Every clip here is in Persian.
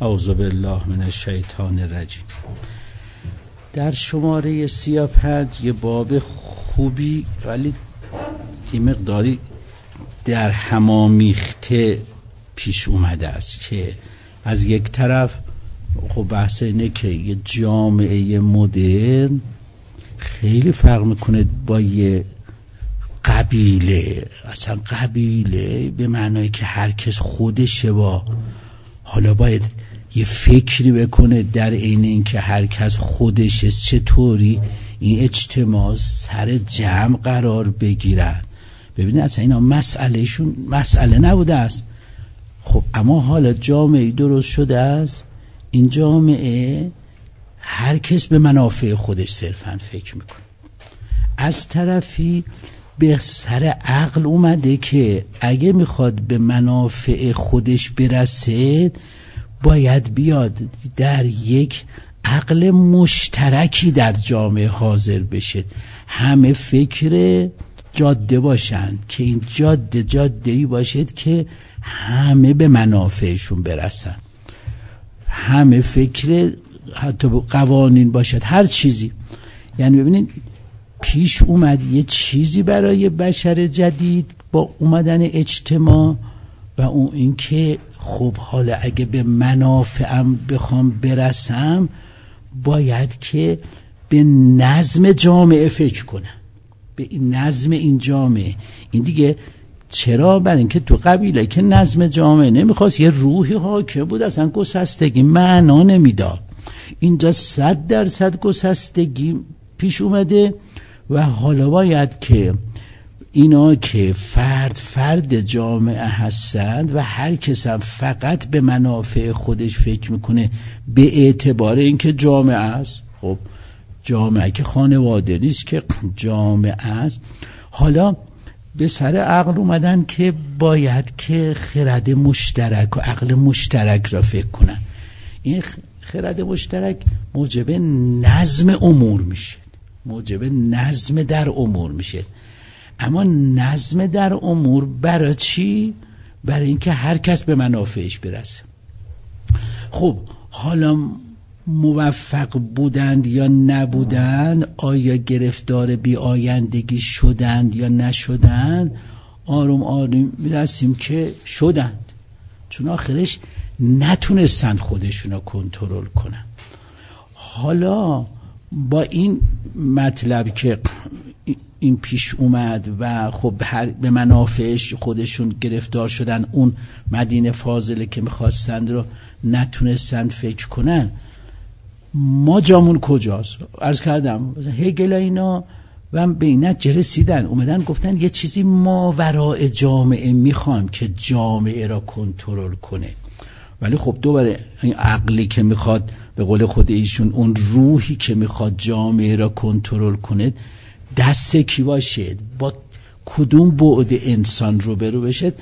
اعوذ بالله من الشیطان الرجیم. در شماره 35 یه باب خوبی ولی یه مقداری در همامیخته پیش اومده است که از یک طرف خب بحث اینه که یه جامعه مدرن خیلی فرق میکنه با یه قبیله. اصلا قبیله به معنایی که هر کس خودشه، با حالا باید یه فکری بکنه در عین این که هر کس خودشه چطوری این اجتماع سر جمع قرار بگیرن. ببینید اصلا اینا مسئله نبوده است. خب اما حالا جامعه درست شده است، این جامعه هر کس به منافع خودش صرفاً فکر میکنه. از طرفی به سر عقل اومده که اگه میخواد به منافع خودش برسه باید بیاد در یک عقل مشترکی در جامعه حاضر بشه، همه فکر جاده باشن که این جاده‌ای باشد که همه به منافعشون برسن، همه فکر حتی قوانین باشد، هر چیزی. یعنی ببینید پیش اومد یه چیزی برای بشر جدید با اومدن اجتماع و اون این که خب حالا اگه به منافعم بخوام برسم باید که به نظم جامعه فکر کنم، به نظم این جامعه. این دیگه چرا؟ برای اینکه تو قبیله که نظم جامعه نمیخواست، یه روحی حاکم بود، اصلا گسستگی معنا نمیداد. اینجا 100% گسستگی پیش اومده و حالا باید که اینا که فرد جامعه هستند و هر کس هم فقط به منافع خودش فکر میکنه به اعتبار اینکه جامعه است. خب جامعه که خانواده نیست که جامعه است. حالا به سر عقل اومدن که باید که خرد مشترک و عقل مشترک را فکر کنن. این خرد مشترک موجب نظم امور میشه، موجب نظم در امور میشه. اما نظم در امور برای چی؟ برای اینکه هر کس به منافعش برسه. خب حالا موفق بودند یا نبودند، آیا گرفتار بی آیندگی شدند یا نشدند، آروم آروم میرسیم که شدند، چون آخرش نتونستند خودشون رو کنترل کنن. حالا با این مطلب که این پیش اومد و خب به منافعش خودشون گرفتار شدن، اون مدینه فاضله که میخواستند رو نتونستند فکر کنن، ما جامون کجاست؟ عرض کردم هگل اینا و به این نتیجه رسیدن، اومدن گفتن یه چیزی ماوراء جامعه میخوام که جامعه را کنترل کنه. ولی خب دوباره این عقلی که میخواد، به قول خود ایشون اون روحی که میخواد جامعه را کنترل کنه دست کی باشه، با کدوم بعد انسان روبرو بشه؟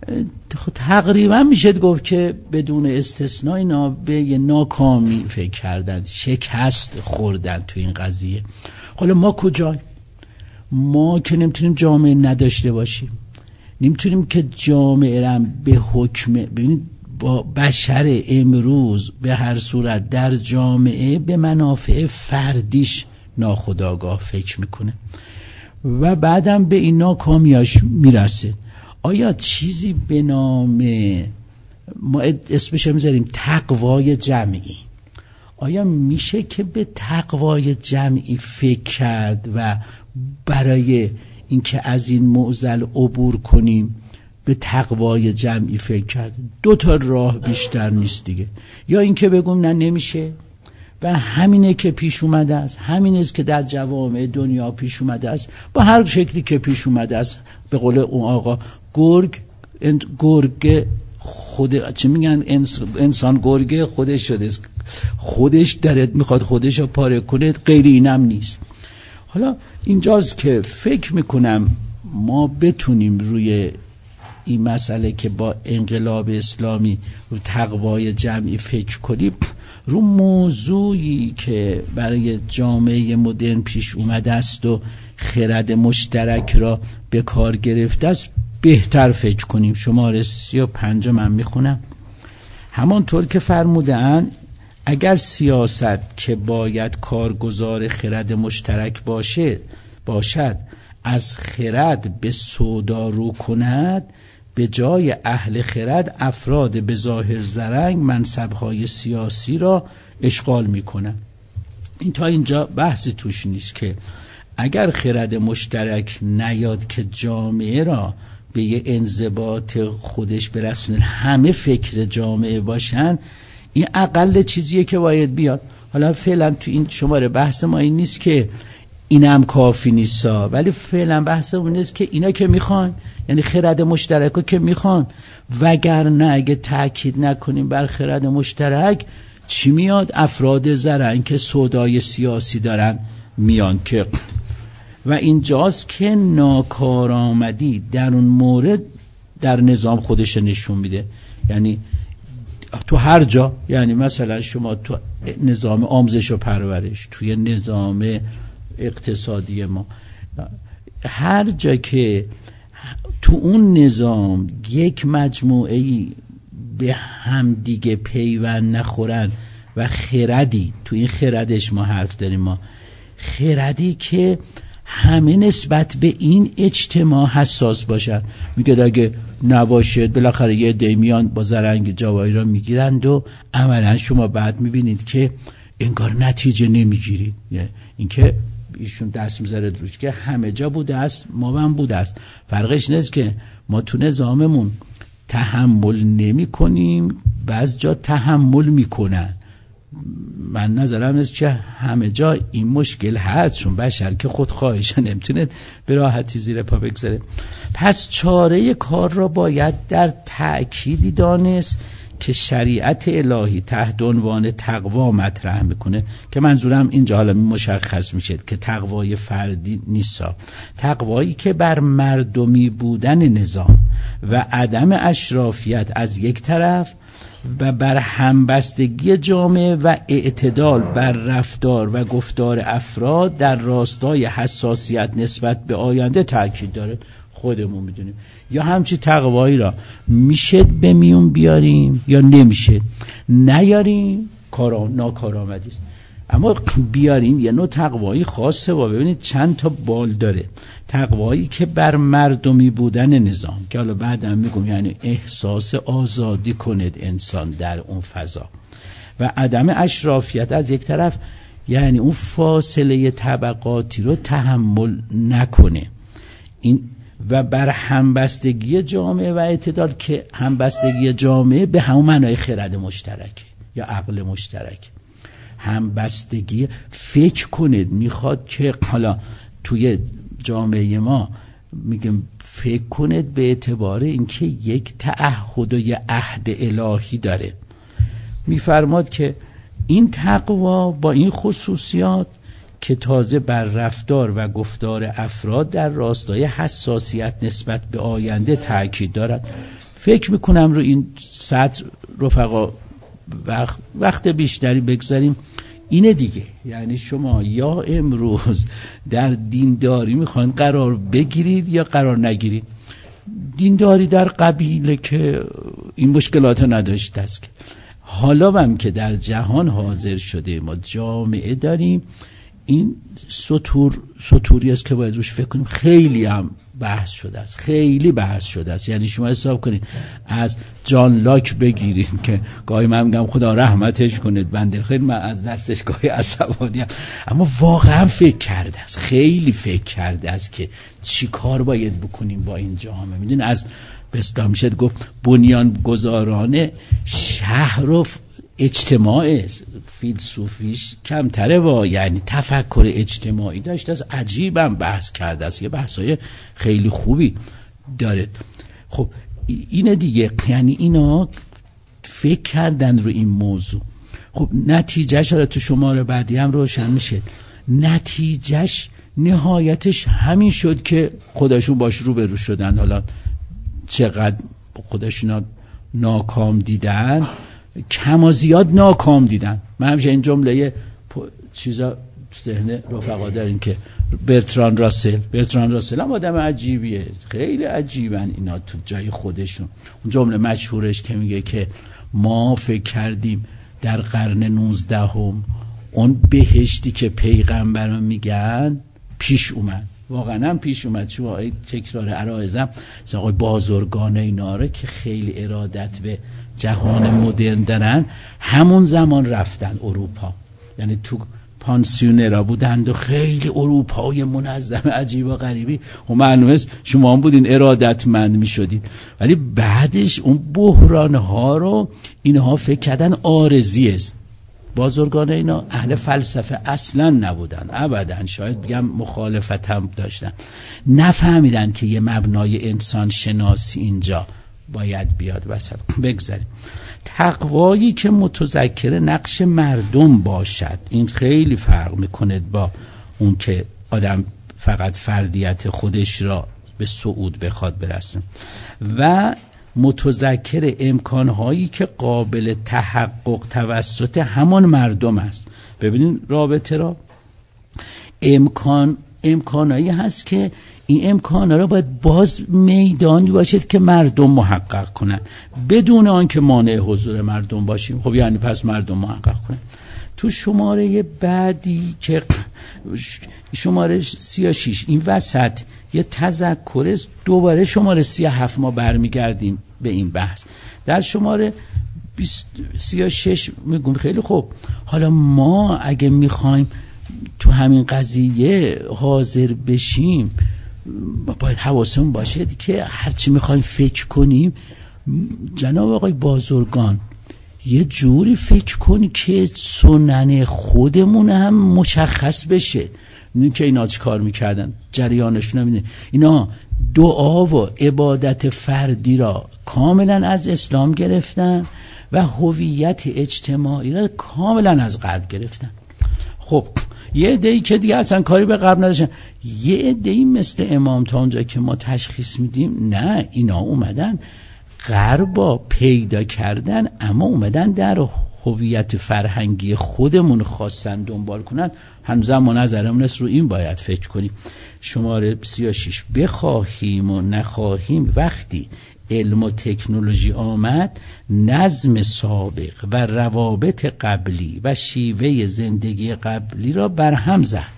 تقریبا میشه گفت که بدون استثناء اینا به یه ناکامی فکر کردن، شکست خوردن تو این قضیه. حالا ما کجای؟ ما که نمیتونیم جامعه نداشته باشیم، نمیتونیم که جامعه را به حکم، ببینید با بشر امروز به هر صورت در جامعه به منافع فردیش ناخودآگاه فکر میکنه و بعدم به این ناکامیاش میرسه. آیا چیزی به نام، ما اسمش میذاریم تقوای جمعی، آیا میشه که به تقوای جمعی فکر کرد و برای اینکه از این معضل عبور کنیم به تقوای جمعی فکر کرد؟ دو تا راه بیشتر نیست دیگه. یا اینکه بگم نه نمیشه و همینه که پیش اومده است، همین است که در جوامع دنیا پیش اومده است، با هر شکلی که پیش اومده است. به قول اون آقا گرگ خود چه میگن، انسان گرگ خودش شده، خودش درت میخواد خودش رو پاره کنه، غیر اینم نیست. حالا اینجاست که فکر میکنم ما بتونیم روی این مسئله که با انقلاب اسلامی رو تقوای جمعی فکر کنیم، رو موضوعی که برای جامعه مدرن پیش اومده است و خرد مشترک را به کار گرفته است بهتر فکر کنیم. شماره 35 من میخونم. همانطور که فرمودن اگر سیاست که باید کارگزار خرد مشترک باشد از خرد به سودا رو کند، به جای اهل خرد افراد به ظاهر زرنگ منصب‌های سیاسی را اشغال می‌کنند. این تا اینجا بحثی توش نیست که اگر خرد مشترک نیاد که جامعه را به یه انضباط خودش برسونه، همه فکر جامعه باشن، این اقل چیزیه که باید بیاد. حالا فعلا تو این شماره بحث ما این نیست که اینم کافی نیستا، ولی فعلا بحث اون نیست که اینا که میخوان، یعنی خرد مشترک که میخوان، وگرنه اگه تأکید نکنیم بر خرد مشترک چی میاد؟ افراد زرنگ که سودای سیاسی دارن میان که و اینجاست که ناکارآمدی در اون مورد در نظام خودش نشون میده. یعنی تو هر جا، یعنی مثلا شما تو نظام آموزش و پرورش، توی نظام اقتصادی ما، هر جا که تو اون نظام یک مجموعه‌ای به هم دیگه پیوند نخورن و خردی، تو این خردش ما حرف داریم، ما خردی که همه نسبت به این اجتماع حساس باشن، میگه اگه نباشد بالاخره یه عده میان با زرنگ جوایی را میگیرند و عملا شما بعد میبینید که انگار نتیجه نمیگیرید. اینکه ایشون دست میذاره روش که همه جا بوده است، ما هم بوده است. فرقش نیست که ما تو نظاممون تحمل نمی کنیم، بعض جا تحمل میکنن. من نظرم است که همه جا این مشکل هست، چون بشر که خودخواهش نمیتونه به راحتی زیر پا بگذاره. پس چاره کار را باید در تأکیدی دانست که شریعت الهی تحت عنوان تقوا مطرح میکنه، که منظورم اینجا حالا مشخص میشه که تقوای فردی نیست، تقوایی که بر مردمی بودن نظام و عدم اشرافیت از یک طرف و بر همبستگی جامعه و اعتدال بر رفتار و گفتار افراد در راستای حساسیت نسبت به آینده تاکید داره. خودمون میدونیم یا همچی تقوایی را میشه به میون بیاریم یا نمیشه، نیاریم ناکارآمدی است. اما بیاریم یه نوع تقوایی خاصه و ببینید چند تا بال داره. تقوایی که بر مردمی بودن نظام، که حالا بعدم میگم یعنی احساس آزادی کند انسان در اون فضا، و عدم اشرافیت از یک طرف، یعنی اون فاصله طبقاتی رو تحمل نکنه. این و بر همبستگی جامعه و اعتدال، که همبستگی جامعه به همون معنای خرد مشترک یا عقل مشترک. همبستگی، فکر کنید میخواد که حالا توی جامعه ما میگم فکر کنید به اعتبار اینکه یک تعهد و یک عهد الهی داره. میفرماد که این تقوا با این خصوصیات که تازه بر رفتار و گفتار افراد در راستای حساسیت نسبت به آینده تاکید دارد. فکر میکنم رو این سطر رفقا وقت بیشتری بگذاریم. اینه دیگه، یعنی شما یا امروز در دینداری میخواین قرار بگیرید یا قرار نگیرید. دینداری در قبیله که این مشکلات نداشته است، حالا هم که در جهان حاضر شده ما جامعه داریم، این سطوری است که باید روش فکر کنیم. خیلی هم بحث شده است، خیلی بحث شده است. یعنی شما حساب کنید از جان لاک بگیرید که گاهی من میگم خدا رحمتش کنه، بنده خیلی من از دستش گاهی عصبانیم، اما واقعا فکر کرده است، خیلی فکر کرده است که چی کار باید بکنیم با این جامعه. میدونید از بستا میشه گفت بنیان گذارانه شهر و اجتماع فیلسوفیش کمتره و یعنی تفکر اجتماعی داشته است. عجیبم بحث کرده است، یه بحثای خیلی خوبی داره. خب اینه دیگه، یعنی اینا فکر کردن رو این موضوع. خب نتیجهش حالا تو شماره بعدی هم روشن میشه، نتیجهش نهایتش همین شد که خودشون باش روبرو شدن. حالا چقدر خودشون ناکام دیدن، کم و زیاد ناکام دیدن. من همیشه این جمله چیزا ذهن رفقا داریم که برتراند راسل هم آدم عجیبیه، خیلی عجیبن اینا تو جای خودشون. اون جمله مشهورش که میگه که ما فکر کردیم در قرن 19 اون بهشتی که پیغمبران میگن پیش اومد، واقعا هم پیش اومد. شما تکرار عرایزم آقای بازرگان اینا رو که خیلی ارادت به جهان مدرن دارن، همون زمان رفتن اروپا، یعنی تو پانسیونرا بودند و خیلی اروپای منظم عجیب و غریبی و معلومه شما هم بودین ارادتمند می شدید. ولی بعدش اون بحران ها رو اینها فکر کردن عارضی است. بازرگان اینا اهل فلسفه اصلا نبودن، ابدا، شاید بگم مخالفت هم داشتن. نفهمیدن که یه مبنای انسان شناسی اینجا باید بیاد وسط. بگذاریم تقوایی که متذکر نقش مردم باشد، این خیلی فرق میکنه با اون که آدم فقط فردیت خودش را به صعود بخواد برسونه، و متذکر امکانهایی که قابل تحقق توسط همان مردم است. ببینید رابطه را، امکانهایی هست که این امکانها را باید باز میدانی باشد که مردم محقق کنند بدون آنکه مانع حضور مردم باشیم. خب یعنی پس مردم محقق کنند. تو شماره بعدی که شماره 36 این وسط یه تذکر است، دوباره شماره 37 ما برمیگردیم به این بحث. در شماره 36 میگم خیلی خوب، حالا ما اگه میخوایم تو همین قضیه حاضر بشیم باید حواسمون باشه که هرچی میخوایم فکر کنیم، جناب آقای بازرگان، یه جوری فکر کنی که سنن خودمون هم مشخص بشه. میدونی که اینا چی کار میکردن؟ جریانشون هم اینه، اینا دعا و عبادت فردی را کاملا از اسلام گرفتن و هویت اجتماعی را کاملا از غرب گرفتن. خب یه عده‌ای که دیگه اصلا کاری به غرب نداشتن، یه عده‌ای مثل امام تا اونجا که ما تشخیص میدیم نه، اینا اومدن غربا پیدا کردن، اما اومدن در هویت فرهنگی خودمون خواستن دنبال کنن. هنوزم ما نظرمون است رو این باید فکر کنیم. شماره 36 بخواهیم و نخواهیم وقتی علم و تکنولوژی آمد، نظم سابق و روابط قبلی و شیوه زندگی قبلی را برهم زد.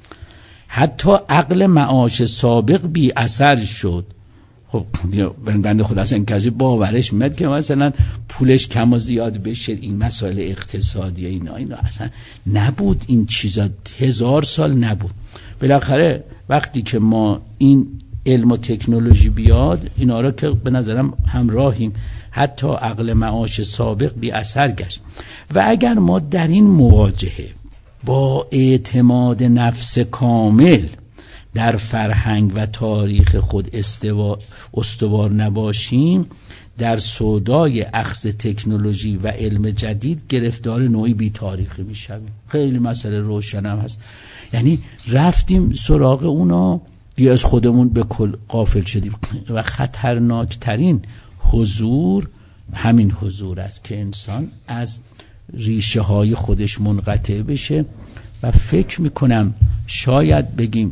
حتی عقل معاش سابق بی اثر شد. خب بنده خدا اصلا این کسی باورش میاد که مثلا پولش کم و زیاد بشه، این مسائل اقتصادی اینا اصلا نبود، این چیزا 1000 سال نبود. بالاخره وقتی که ما این علم و تکنولوژی بیاد، اینا را که به نظرم همراهیم، حتی عقل معاش سابق بی اثر گشت. و اگر ما در این مواجهه با اعتماد نفس کامل در فرهنگ و تاریخ خود استوار نباشیم، در سودای اخذ تکنولوژی و علم جدید گرفتار نوعی بی تاریخی میشویم. خیلی مسئله روشن هم هست. یعنی رفتیم سراغ اونا، دیگه از خودمون به کل غافل شدیم. و خطرناکترین حضور همین حضور است که انسان از ریشه های خودش منقطع بشه. و فکر میکنم شاید بگیم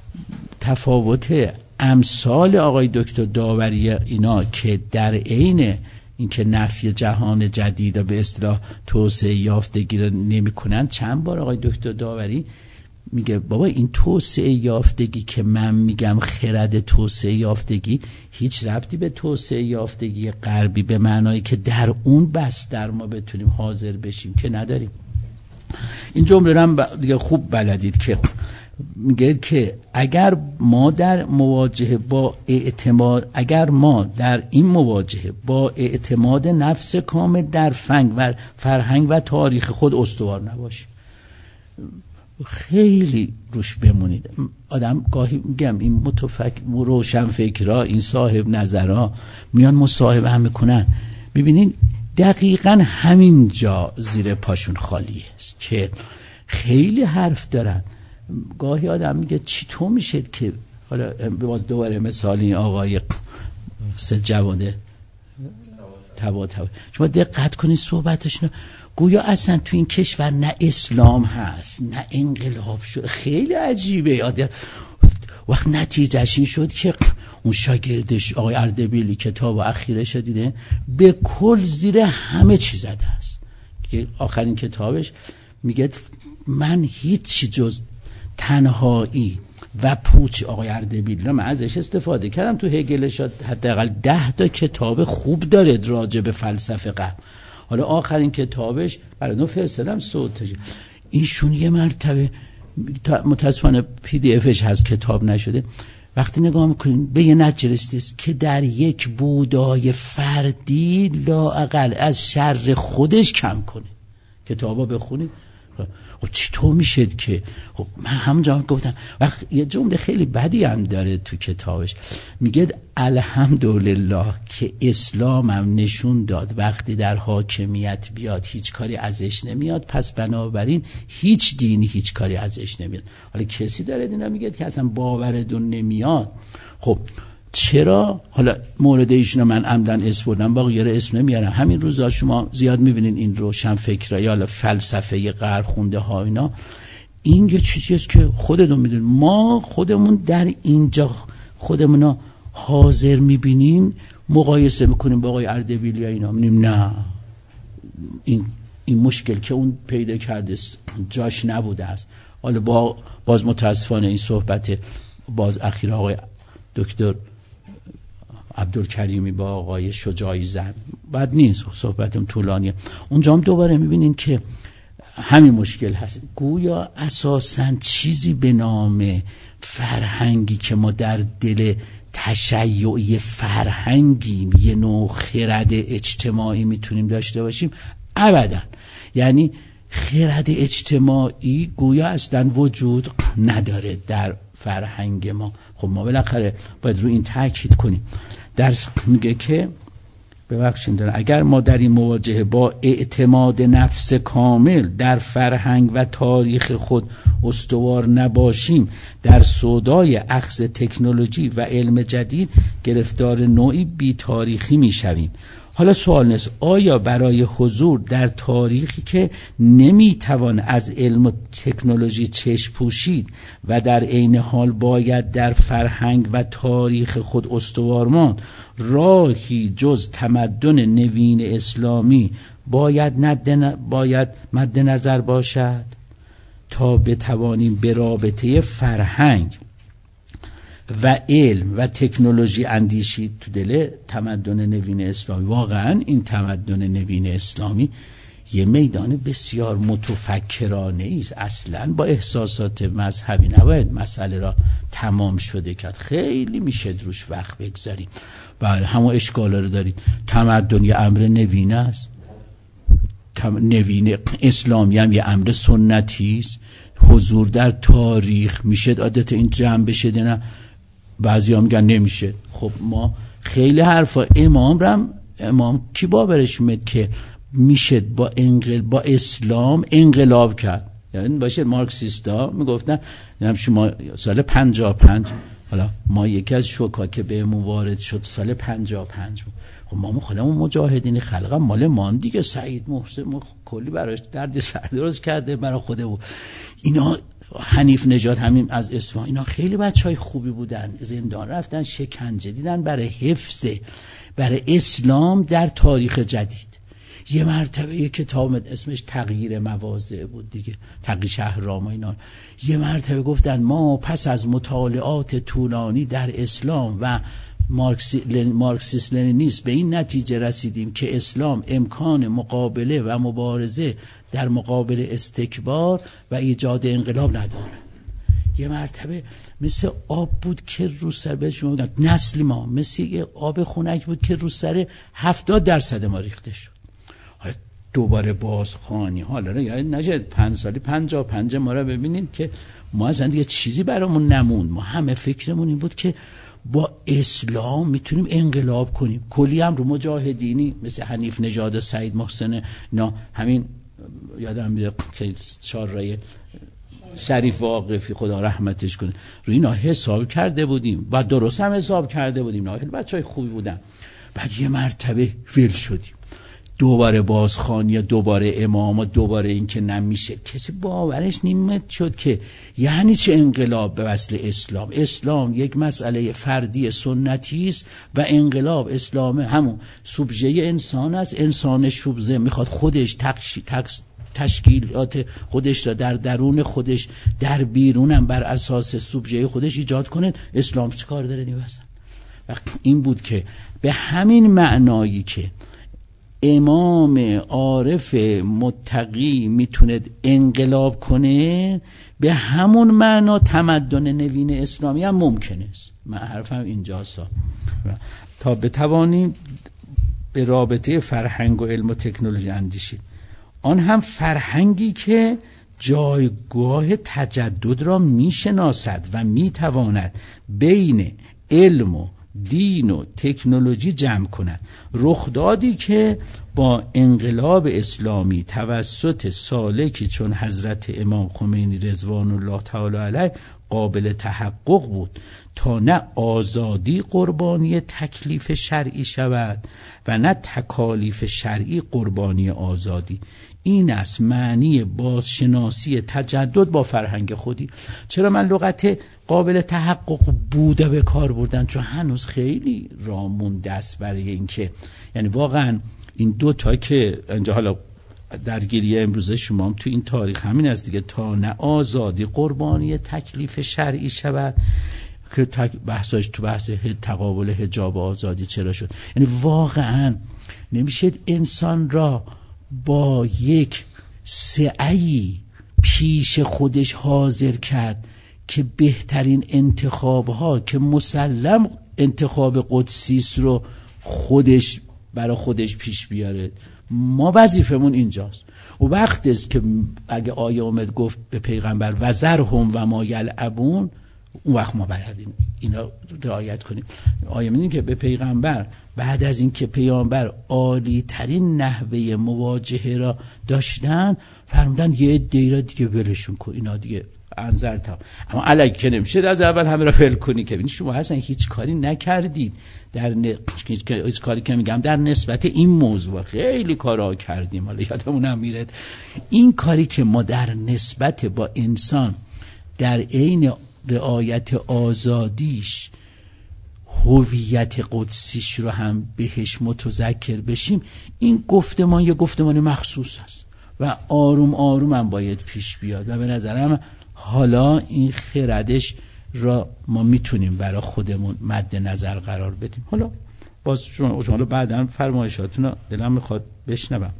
تفاوت امثال آقای دکتر داوری اینا که در عین اینکه نفی جهان جدید و به اصطلاح توسعه یافتگی رو نمی‌کنن، چند بار آقای دکتر داوری میگه بابا این توسعه یافتگی که من میگم خرد توسعه یافتگی هیچ ربطی به توسعه یافتگی غربی به معنایی که در اون بستر ما بتونیم حاضر بشیم که نداریم. این جمله رو هم دیگه خوب بلدید که میگه که اگر ما در مواجهه با اعتماد نفس کامل در فرهنگ و تاریخ خود استوار نباشیم، خیلی روش بمونید. آدم گاهی میگم این روشن فکرها، این صاحب نظرها میان مصاحبه هم میکنن، ببینین دقیقاً همین جا زیر پاشون خالیه که خیلی حرف دارن. گاهی آدم میگه چطور میشه که حالا باز دوباره مثالی آقای سید جواد تبا شما دقت کنید صحبتشون، گویا اصلا تو این کشور نه اسلام هست نه انقلاب شد. خیلی عجیبه. وقت نتیجهش این شد که اون شاگردش آقای اردبیلی کتاب اخیرش دیده به کل زیر همه چی زده است. که آخرین کتابش میگه من هیچی جز تنهایی و پوچ آقای اردبیلی من ازش استفاده کردم. تو هگلش حداقل 10 تا کتاب خوب داره راجع به فلسفه غرب. حالا آخرین کتابش برای نو فرستادم صوتش. اینشون یه مرتبه متاسفانه PDF هست کتاب نشده. وقتی نگاه میکنین به یه نتیجه رسیدید که در یک بودای فردی لااقل از شر خودش کم کنه. کتابا بخونید. خب چطور میشه که خب من همونجا گفتم وقت یه جمله خیلی بدی هم داره تو کتابش میگه الحمدلله که اسلامم نشون داد وقتی در حاکمیت بیاد هیچ کاری ازش نمیاد، پس بنابراین هیچ دینی هیچ کاری ازش نمیاد. حالا کسی داره اینا میگه که اصلا باوردون نمیاد. خب چرا؟ حالا مورد ایشون من عمدن اسم بردم، باقی اسم نمیارم. همین روزا شما زیاد میبینین این روشن فکرایی حالا فلسفه غرب خونده ها اینا، این یه چیزیست که خودتون میدونید. ما خودمون در اینجا خودمون حاضر میبینیم، مقایسه میکنیم با آقای اردبیلی اینا، میگیم نه این مشکل که اون پیدا کرده جاش نبوده است. حالا باز متاسفانه این صحبت باز اخیر آقای دکتر عبدالکریمی با آقای شجاعی زن بد نیست، صحبتم طولانیه. اونجا هم دوباره میبینین که همین مشکل هست. گویا اساساً چیزی به نام فرهنگی که ما در دل تشیعی فرهنگی یه نوع خرد اجتماعی میتونیم داشته باشیم ابداً. یعنی خرد اجتماعی گویا اصلا وجود نداره در فرهنگ ما. خب ما بالاخره باید رو این تاکید کنیم. درس میگه که ببخشید اگر ما در این مواجهه با اعتماد نفس کامل در فرهنگ و تاریخ خود استوار نباشیم، در سودای اخذ تکنولوژی و علم جدید گرفتار نوعی بی تاریخی میشویم. حالا سوال نیست آیا برای حضور در تاریخی که نمیتوان از علم و تکنولوژی چشم پوشید و در عین حال باید در فرهنگ و تاریخ خود استوار ماند، راهی جز تمدن نوین اسلامی باید مد نظر باشد تا بتوانیم به رابطه فرهنگ و علم و تکنولوژی اندیشید تو دل تمدن نوین اسلامی. واقعا این تمدن نوین اسلامی یه میدان بسیار متفکرانه است. اصلا با احساسات مذهبی نباید مسئله را تمام شده کرد. خیلی میشه روش وقت بگذاریم. بله همون اشکالا رو دارید. تمدن یه امر نوین است، نوین اسلامی هم یه امر سنتی است. حضور در تاریخ میشه عادت این جمع بشه نه؟ بعضی هم میگن نمیشه. خب ما خیلی حرفا امام کی باورش میاد که میشه با اسلام انقلاب کرد؟ یعنی باشه مارکسیستا میگفتن شما سال 55 حالا ما یکی از شوکا که بهمون وارد شد سال 55 بود. خب ما خودمون مجاهدین خلق مال مان دیگه، سعید محسن کلی براش درد سر درست کرده برای خودمون. اینا حنیف نژاد همین از اصفهان، اینا خیلی بچهای خوبی بودن، زندان رفتن، شکنجه دیدن برای حفظ برای اسلام در تاریخ جدید. یه مرتبه یه کتاب اسمش تغییر مواضع بود دیگه، تغییر شهرام و اینا. یه مرتبه گفتن ما پس از مطالعات طولانی در اسلام و مارکسیسم لنینیسم به این نتیجه رسیدیم که اسلام امکان مقابله و مبارزه در مقابل استکبار و ایجاد انقلاب نداره. یه مرتبه مثل آب بود که رو سر به شما میگن نسل ما مثل یه آب خنک بود که رو سر 70% ما ریخته شد. دوباره بازخوانی حالا رو یاد نشد 5 سالی 55 ما رو ببینید که ما اصلا دیگه چیزی برامون نموند. ما همه فکرمون این بود که با اسلام میتونیم انقلاب کنیم. کلی هم رو مجاهدینی مثل حنیف نژاد و سعید محسن نه همین یادم میاد که 4 رای شریف واقفی خدا رحمتش کنه روی اینا حساب کرده بودیم و درست هم حساب کرده بودیم. نه بچهای خوبی بودن. بعد یه مرتبه ول شدیم. دوباره بازخوانی یا دوباره امام و دوباره این که نمیشه. کسی باورش نمیاد شد که یعنی چه انقلاب به وسیله اسلام. اسلام یک مسئله فردی سنتی است و انقلاب اسلام همون سوبژه انسان است. انسان سوبژه میخواد خودش تشکیلات خودش را در درون خودش در بیرونم بر اساس سوبژه خودش ایجاد کنه. اسلام چه کار داره نیوزن؟ و این بود که به همین معنایی که امام عارف متقی میتونه انقلاب کنه، به همون معنا تمدن نوین اسلامی هم ممکنه است. من حرفم اینجاست تا بتوانیم به رابطه فرهنگ و علم و تکنولوژی اندیشید. آن هم فرهنگی که جایگاه تجدد را میشناسد و میتواند بین علم و دین و تکنولوژی جمع کند. رخدادی که با انقلاب اسلامی توسط سالکی چون حضرت امام خمینی رضوان الله تعالی علیه قابل تحقق بود تا نه آزادی قربانی تکلیف شرعی شود و نه تکالیف شرعی قربانی آزادی. این است معنی بازشناسی تجدد با فرهنگ خودی. چرا من لغت قابل تحقق بوده به کار بردن؟ چون هنوز خیلی راه مونده است برای اینکه یعنی واقعا این دو تا که اینجا حالا درگیری امروزه شما هم تو این تاریخ همین است دیگه، تا نه آزادی قربانی تکلیف شرعی شود که بحثاش تو بحث تقابل حجاب و آزادی چرا شد. یعنی واقعا نمیشه انسان را با یک سعی پیش خودش حاضر کرد که بهترین انتخابها که مسلم انتخاب قدسیست رو خودش برای خودش پیش بیاره. ما وظیفمون اینجاست. و وقت است که اگه آیه اومد گفت به پیغمبر وذرهم و ما یلعبون، اون وقت ما باید اینا رعایت کنیم. آیه میگه که به پیغمبر بعد از این که پیامبر عالی ترین نحوه مواجهه را داشتن فرمودن یه عده‌ای را دیگه ولشون کن، اینا دیگه انظر تا. اما الکی که نمیشه از اول همه را ول کنی که ببین شما اصلا هیچ کاری نکردید در هیچ کاری که میگم در نسبت این موضوع خیلی کارا کردیم. حالا یادمونم میره این کاری که ما در نسبت با انسان در عین رعایت آزادیش هویت قدسیش رو هم بهش متذکر بشیم، این گفتمان یه گفتمان مخصوص است و آروم آروم هم باید پیش بیاد و به نظرم حالا این خردش را ما میتونیم برای خودمون مد نظر قرار بدیم. حالا باز شما بعداً فرمایشاتون رو دلم میخواد بشنوم.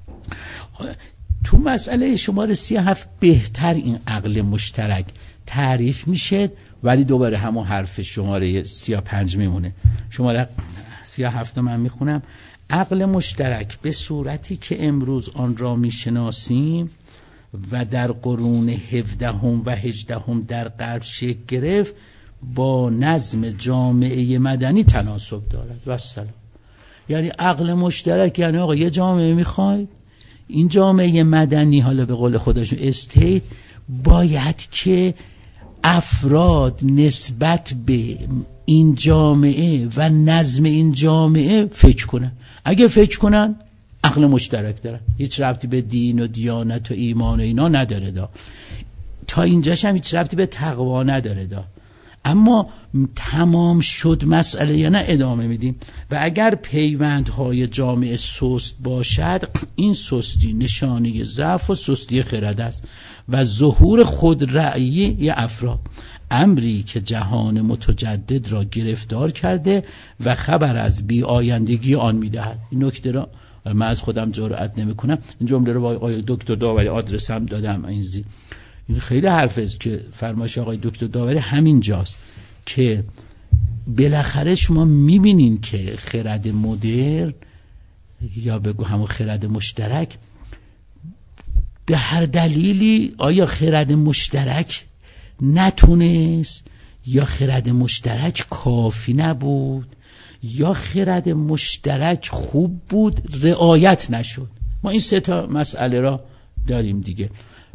تو مسئله شماره 37 بهتر این عقل مشترک تعریف میشه، ولی دوباره همون حرف شماره 35 میمونه. شماره 37 من میخونم: عقل مشترک به صورتی که امروز آن را میشناسیم و در قرون 17 و 18 در غرب شکل گرفت با نظم جامعه مدنی تناسب دارد. و السلام. یعنی عقل مشترک یعنی آقا یه جامعه میخوای، این جامعه مدنی حالا به قول خودشون استیت باید که افراد نسبت به این جامعه و نظم این جامعه فکر کنن. اگه فکر کنن عقل مشترک دارن، هیچ ربطی به دین و دیانت و ایمان و اینا نداره تا اینجاش هم هیچ ربطی به تقوا نداره اما تمام شد مسئله یا نه ادامه میدیم. و اگر پیوندهای جامعه سست باشد، این سستی نشانه ضعف و سستی خرد است و ظهور خودرأیی افراد، امری که جهان متجدد را گرفتار کرده و خبر از بی آیندگی آن میدهد. این نکته را من از خودم جرئت نمی کنم، این جمله رو با آقای دکتر داوری آدرسم دادم. این خیلی حرف است که فرمایش آقای دکتر داوری همین جاست که بالاخره شما میبینین که خرد مدرن یا بگو همون خرد مشترک به هر دلیلی، آیا خرد مشترک نتونست یا خرد مشترک کافی نبود یا خرد مشترک خوب بود رعایت نشد. ما این سه تا مسئله را داریم دیگه.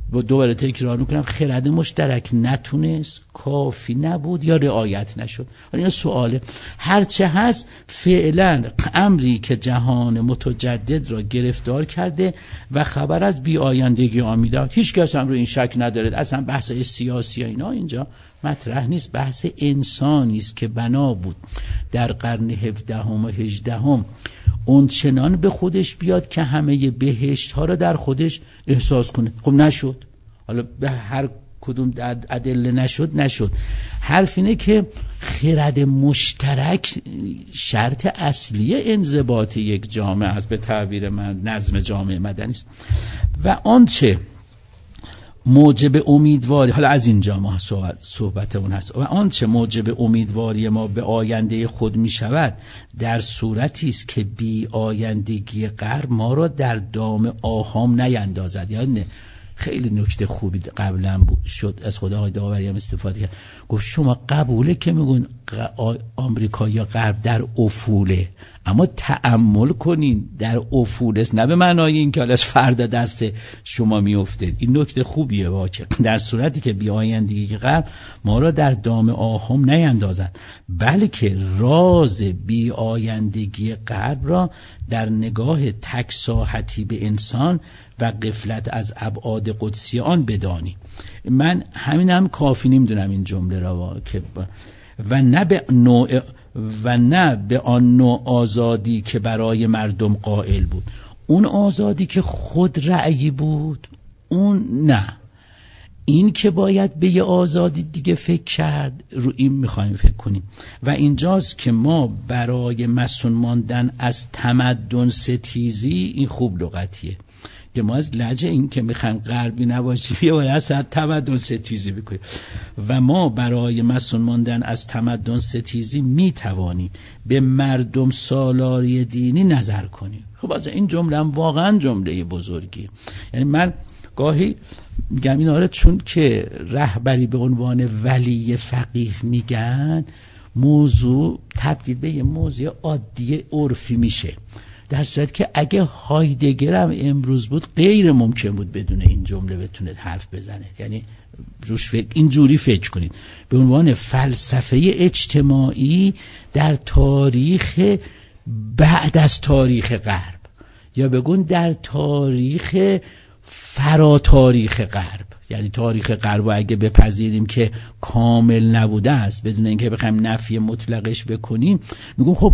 دوباره تکرار میکنم، خرد مشترک نتونست، کافی نبود یا رعایت نشد. حالا این سواله. هرچه هست فعلا امری که جهان متجدد را گرفتار کرده و خبر از بی آیندگی آمیده. هیچ کس هم رو این شک نداره. اصلا بحث سیاسی اینا اینجا مطرح نیست. بحث انسانی است که بنا بود در قرن 17 و 18 اون چنان به خودش بیاد که همه بهشت ها را در خودش احساس کنه. خب نشد. حالا به هر کدوم ادله نشد. حرف اینه که خرد مشترک شرط اصلی انضباط یک جامعه است، به تعبیر من نظم جامعه مدنی است. و آنچه موجب امیدواری، حالا از اینجا ما صحبت اون هست، و آنچه موجب امیدواری ما به آینده خود می شود در صورتی است که بی آیندگی غرب ما را در دام آهام نیندازد. یعنی خیلی نکته خوبی قبلا شد از خدا آقای داوری هم استفاده کرد، گفت شما قبوله که میگون آمریکا یا غرب در افوله، اما تأمل کنین در افول است، نه به معنای این که حالا فردا دست شما میفته. این نکته خوبیه واقعا. در صورتی که بی آیندگی غرب ما را در دام آهم نیندازد، بلکه راز بی آیندگی غرب را در نگاه تک ساحتی به انسان و غفلت از ابعاد قدسی آن بدانی. من همینم کافی نمیدونم این جمله را که و نه به آن نوع آزادی که برای مردم قائل بود. اون آزادی که خود رأیی بود اون نه. این که باید به یه آزادی دیگه فکر کرد، رو این میخوایم فکر کنیم. و اینجاست که ما برای مسئول ماندن از تمدن ستیزی، این خوب لغتیه که ما از لجه این که میخوایم غربی نباشیم یا اصلا تمدن ستیزی بکنیم، و ما برای مسئول ماندن از تمدن ستیزی میتوانیم به مردم سالاری دینی نظر کنیم. خب از این جمله هم واقعا جمله بزرگی. یعنی من گاهی میگم این آره، چون که رهبری به عنوان ولی فقیه میگن، موضوع تبدیل به یه موضوع عادی عرفی میشه، در صورت که اگه هایدگر هم امروز بود غیر ممکن بود بدون این جمله بتونه حرف بزنه. یعنی روش اینجوری فکر کنید، به عنوان فلسفه اجتماعی در تاریخ بعد از تاریخ غرب، یا بگون در تاریخ فرا تاریخ غرب، یعنی تاریخ غرب اگه بپذیریم که کامل نبوده است بدون اینکه بخوایم نفی مطلقش بکنیم، میگم خب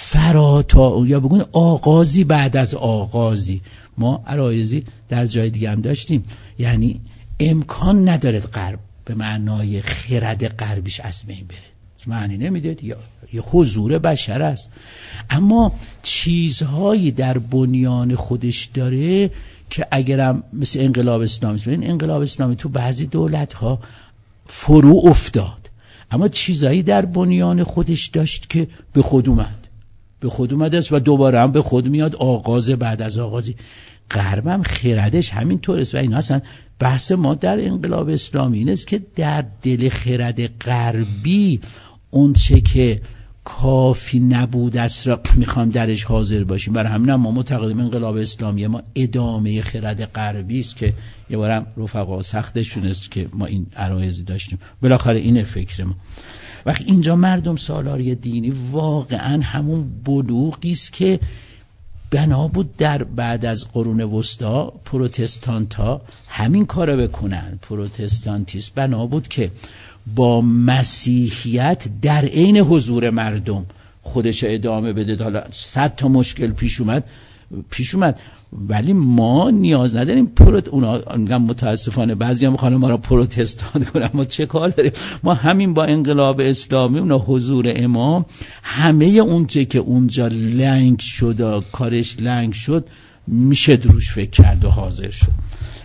یا بگون آغازی بعد از آغازی. ما عرایضی در جای دیگه هم داشتیم، یعنی امکان نداره غرب به معنای خرد غربیش از بین بره، معنی نمیده، یا حضور بشر است، اما چیزهایی در بنیان خودش داره که اگرم مثل انقلاب اسلامی، این انقلاب اسلامی تو بعضی دولت‌ها فرو افتاد، اما چیزهایی در بنیان خودش داشت که به خود اومد است و دوباره هم به خود میاد، آغاز بعد از آغازی. غرب هم خردش همین طور است و این اصلا بحث ما در انقلاب اسلامی این است که در دل خرد غربی اون چه که کافی نبود است را میخوام درش حاضر باشیم. برای همین ما معتقدیم انقلاب اسلامی ما ادامه خرد غربی است که یه بارم رفقا سختشون است که ما این عرایضی داشتیم. بالاخره اینه فکر ما. وقتی اینجا مردم سالاری دینی واقعا همون بلوغی است که بنا بود در بعد از قرون وسطا پروتستانت ها همین کارو بکنن. پروتستانتیسم بنا بود که با مسیحیت در عین حضور مردم خودش ادامه بده. حالا 100 تا مشکل پیش اومد ولی ما نیاز نداریم اونا میگم متاسفانه بعضی هم میخوان ما را پروتستان کنن. ما چه کار داریم؟ ما همین با انقلاب اسلامی اونا حضور امام همه اونچه که اونجا لنگ شد کارش لنگ شد میشه دروش فکر کرد و حاضر شد.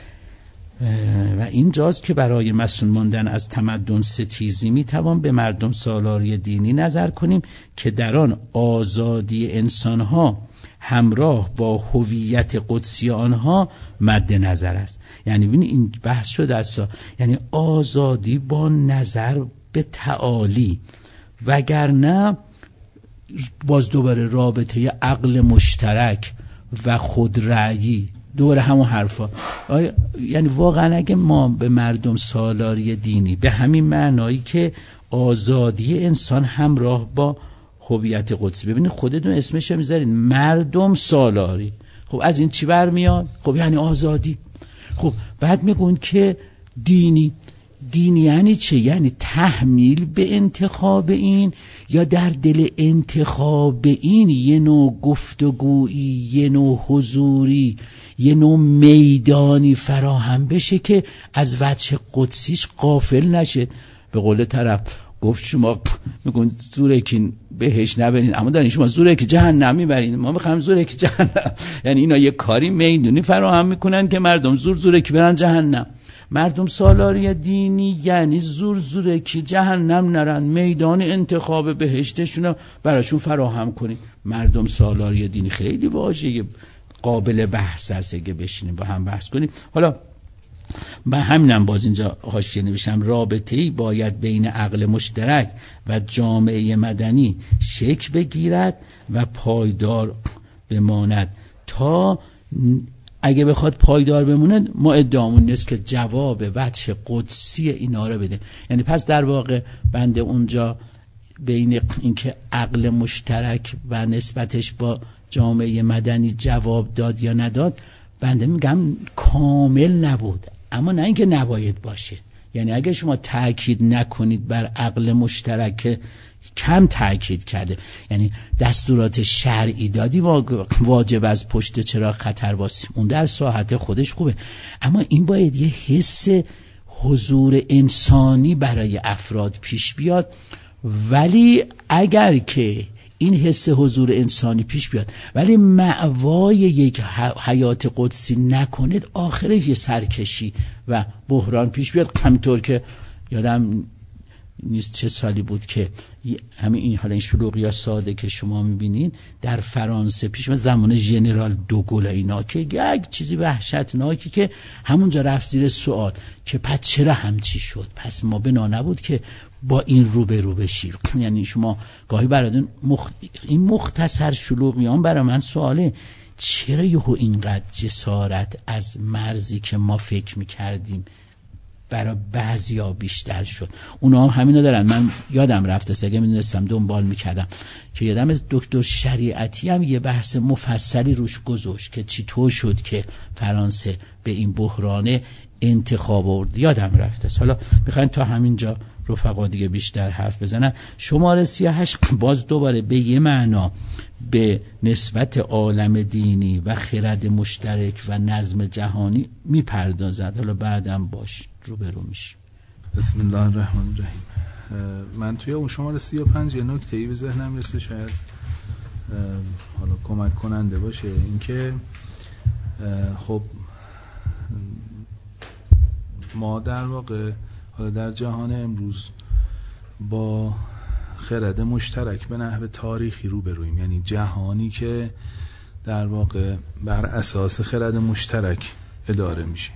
و اینجاست که برای مسئول ماندن از تمدن ستیزی میتوان به مردم سالاری دینی نظر کنیم که در آن آزادی انسانها همراه با هویت قدسی آنها مد نظر است. یعنی ببین این بحث شده است، یعنی آزادی با نظر به تعالی، وگرنه باز دوباره رابطه عقل مشترک و خودرأیی دوباره همون حرفا. یعنی واقعا اگه ما به مردم سالاری دینی به همین معنایی که آزادی انسان همراه با هویت قدسی، ببینید خودتون اسمش میذارید مردم سالاری، خب از این چی برمیاد؟ خب یعنی آزادی. خب بعد میگون که دینی یعنی چه؟ یعنی تحمیل به انتخاب این، یا در دل انتخاب این یه نوع گفتگویی، یه نوع حضوری، یه نوع میدانی فراهم بشه که از وجه قدسیش غافل نشه. به قول طرف گفت شما میگون زورکی بهش نبرین، اما دارین شما زورکی جهنم میبرین، ما میخوایم زورکی جهنم. یعنی اینا یه کاری میدونی فراهم میکنن که مردم زورکی برن جهنم. مردم سالاری دینی یعنی زورکی جهنم نرن، میدان انتخاب بهشتشون براشون فراهم کنید. مردم سالاری دینی خیلی واژه قابل بحث است که بشینیم با هم بحث کنیم. حالا با همینم باز اینجا حاشیه نوشتم رابطه‌ای باید بین عقل مشترک و جامعه مدنی شکل بگیرد و پایدار بماند. تا اگه بخواد پایدار بمونه ما ادعامون نیست که جواب وجه قدسی اینا رو بده. یعنی پس در واقع بنده اونجا بین اینکه عقل مشترک و نسبتش با جامعه مدنی جواب داد یا نداد، بنده میگم کامل نبود، اما نه اینکه نباید باشه. یعنی اگه شما تأکید نکنید بر عقل مشترک، کم تأکید کرده، یعنی دستورات شرعی دادی واجب از پشت چراغ خطر واسیم، اون در ساحت خودش خوبه، اما این باید یه حس حضور انسانی برای افراد پیش بیاد. ولی اگر که این حس حضور انسانی پیش بیاد ولی مأوای یک حیات قدسی نکنید، آخرش یه سرکشی و بحران پیش بیاد. همینطور که یادم نیست چه سالی بود که همین این حالا این شلوغی ساده که شما میبینین در فرانسه پیش من زمان ژنرال دوگل اینا که یک چیزی وحشتناکی که همونجا رفت زیر سوال که پس چرا همچی شد، پس ما بنا نبود که با این رو بشیم. یعنی شما گاهی برادون این مختصر شلوغیان برای من سواله چرا یهو اینقدر جسارت از مرزی که ما فکر میکردیم برای بعضیا بیشتر شد. اونا هم همینو دارن. من یادم رفته اگه میدونستم دنبال میکردم که یادم از دکتر شریعتی هم یه بحث مفصلی روش گذاشت که چطور شد که فرانسه به این بحران انتخاب آورد. یادم رفته. حالا میخواین تا همینجا رفقا دیگه بیشتر حرف بزنن. شماره 38 باز دوباره به یه معنا به نسبت عالم دینی و خرد مشترک و نظم جهانی میپردازد. حالا بعدم باش روبرو میشه. بسم الله الرحمن الرحیم. من توی اون شماره 35 یه نکته‌ای به ذهنم رسید شاید حالا کمک کننده باشه. اینکه خب ما در واقع حالا در جهان امروز با خرد مشترک به نحو تاریخی روبرویم، یعنی جهانی که در واقع بر اساس خرد مشترک اداره میشه.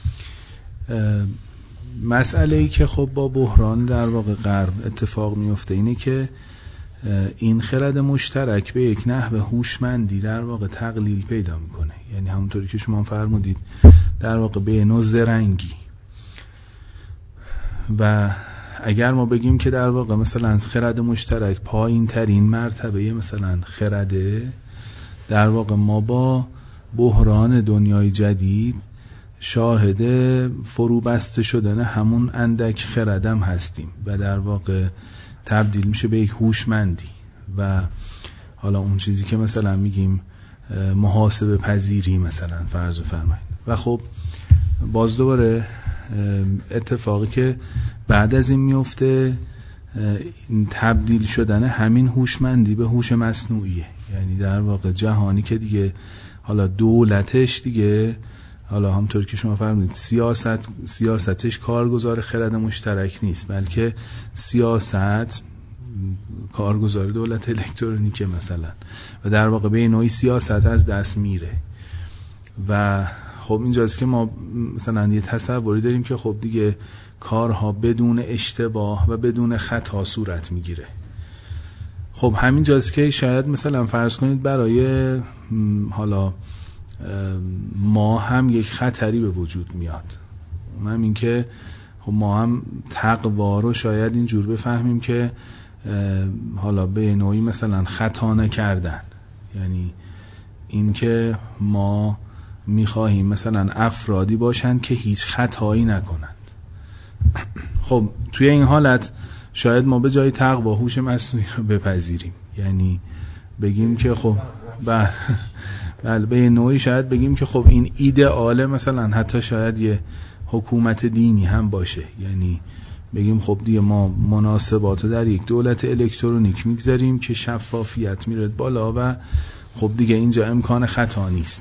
مسئله‌ای که خب با بحران در واقع غرب اتفاق میفته اینه که این خرد مشترک به یک نحو هوشمندی در واقع تقلیل پیدا میکنه. یعنی همونطوری که شما فرمودید در واقع به نوع زرنگی. و اگر ما بگیم که در واقع مثلا خرد مشترک پایین ترین مرتبه مثلا خرده، در واقع ما با بحران دنیای جدید شاهد فرو بسته شدن همون اندک خردم هستیم و در واقع تبدیل میشه به یک هوشمندی و حالا اون چیزی که مثلا میگیم محاسبه پذیری مثلا فرض فرمایید. و خب باز دوباره اتفاقی که بعد از این میفته تبدیل شدن همین هوشمندی به هوش مصنوعیه. یعنی در واقع جهانی که دیگه حالا دولتش دیگه حالا همونطور که شما فرمودید سیاستش کارگزار خرد مشترک نیست، بلکه سیاست کارگزار دولت الکترونیکه مثلا و در واقع به نوعی سیاست از دست میره. و خب اینجاست که ما مثلا یه تصوری داریم که خب دیگه کارها بدون اشتباه و بدون خطا صورت میگیره. خب همینجاست که شاید مثلا فرض کنید برای حالا ما هم یک خطری به وجود میاد. اونم این که خب ما هم تقوا رو شاید اینجور بفهمیم که حالا به نوعی مثلا خطا نکردن، یعنی این که ما میخواهیم مثلا افرادی باشند که هیچ خطایی نکنند. خب توی این حالت شاید ما به جای تقوا هوش مصنوعی رو بپذیریم، یعنی بگیم که خب بله به نوعی شاید بگیم که خب این ایدئاله، مثلا حتی شاید یه حکومت دینی هم باشه، یعنی بگیم خب دیگه ما مناسبات رو در یک دولت الکترونیک میگذاریم که شفافیت میره بالا و خب دیگه اینجا امکان خطا نیست.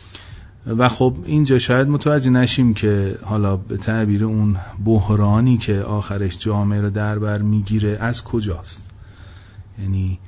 و خب اینجا شاید متوجه نشیم که حالا به تعبیر اون بحرانی که آخرش جامعه رو در بر میگیره از کجاست. یعنی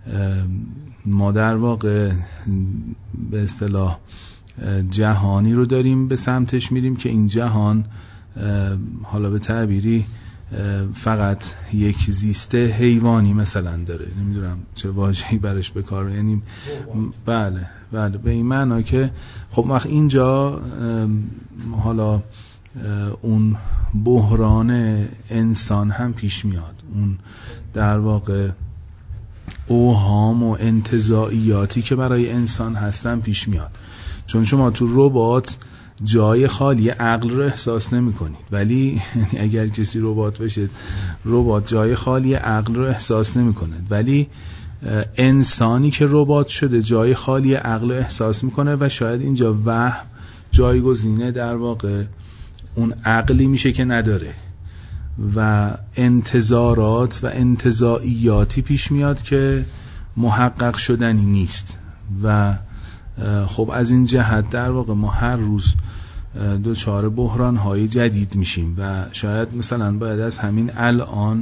ما در واقع به اصطلاح جهانی رو داریم به سمتش میریم که این جهان حالا به تعبیری فقط یک زیست حیوانی مثلا داره، نمیدونم چه واژه‌ای براش به کار، یعنی بله به این معنا که خب وقت اینجا حالا اون بحران انسان هم پیش میاد، اون در واقع اوهام و انتزاعیاتی که برای انسان هستن پیش میاد. چون شما تو ربات جای خالی عقل رو احساس نمی کنید، ولی اگر کسی ربات بشه، ربات جای خالی عقل رو احساس نمی کند، ولی انسانی که ربات شده جای خالی عقل رو احساس میکنه و شاید اینجا وهم جایگزینه در واقع اون عقلی میشه که نداره و انتظارات و انتزاعیاتی پیش میاد که محقق شدنی نیست. و خب از این جهت در واقع ما هر روز دوچار بحران‌های جدید میشیم و شاید مثلا باید از همین الان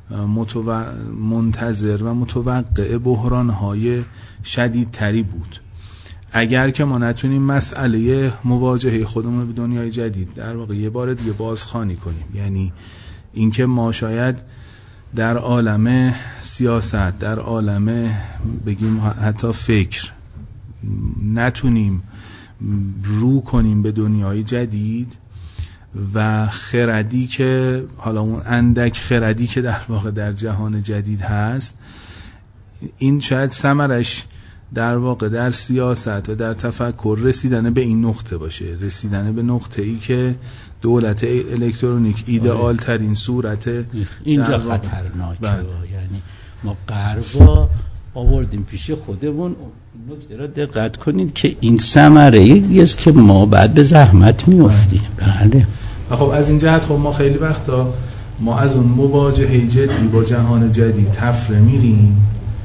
منتظر و متوقع بحران‌های شدیدتری بود. اگر که ما نتونیم مسئله مواجهه خودمون به دنیای جدید در واقع یه بار دیگه بازخوانی کنیم، یعنی اینکه ما شاید در عالم سیاست، در عالم بگیم حتی فکر نتونیم رو کنیم به دنیای جدید و خردی که حالا اون اندک خردی که در واقع در جهان جدید هست، این شاید ثمرش در واقع در سیاست و در تفکر رسیدن به این نقطه باشه، رسیدن به نقطه ای که دولت الکترونیک ایدئال ترین صورت اینجا خطرناکه. یعنی ما غربا آوردیم پیش خودمون. نکته را دقت کنید که این ثمره ای است که ما بعد به زحمت میافتیم. بله. و خب از این جهت خب ما خیلی وقتا ما از اون مواجهه جدی با جهان جدید تفره میریم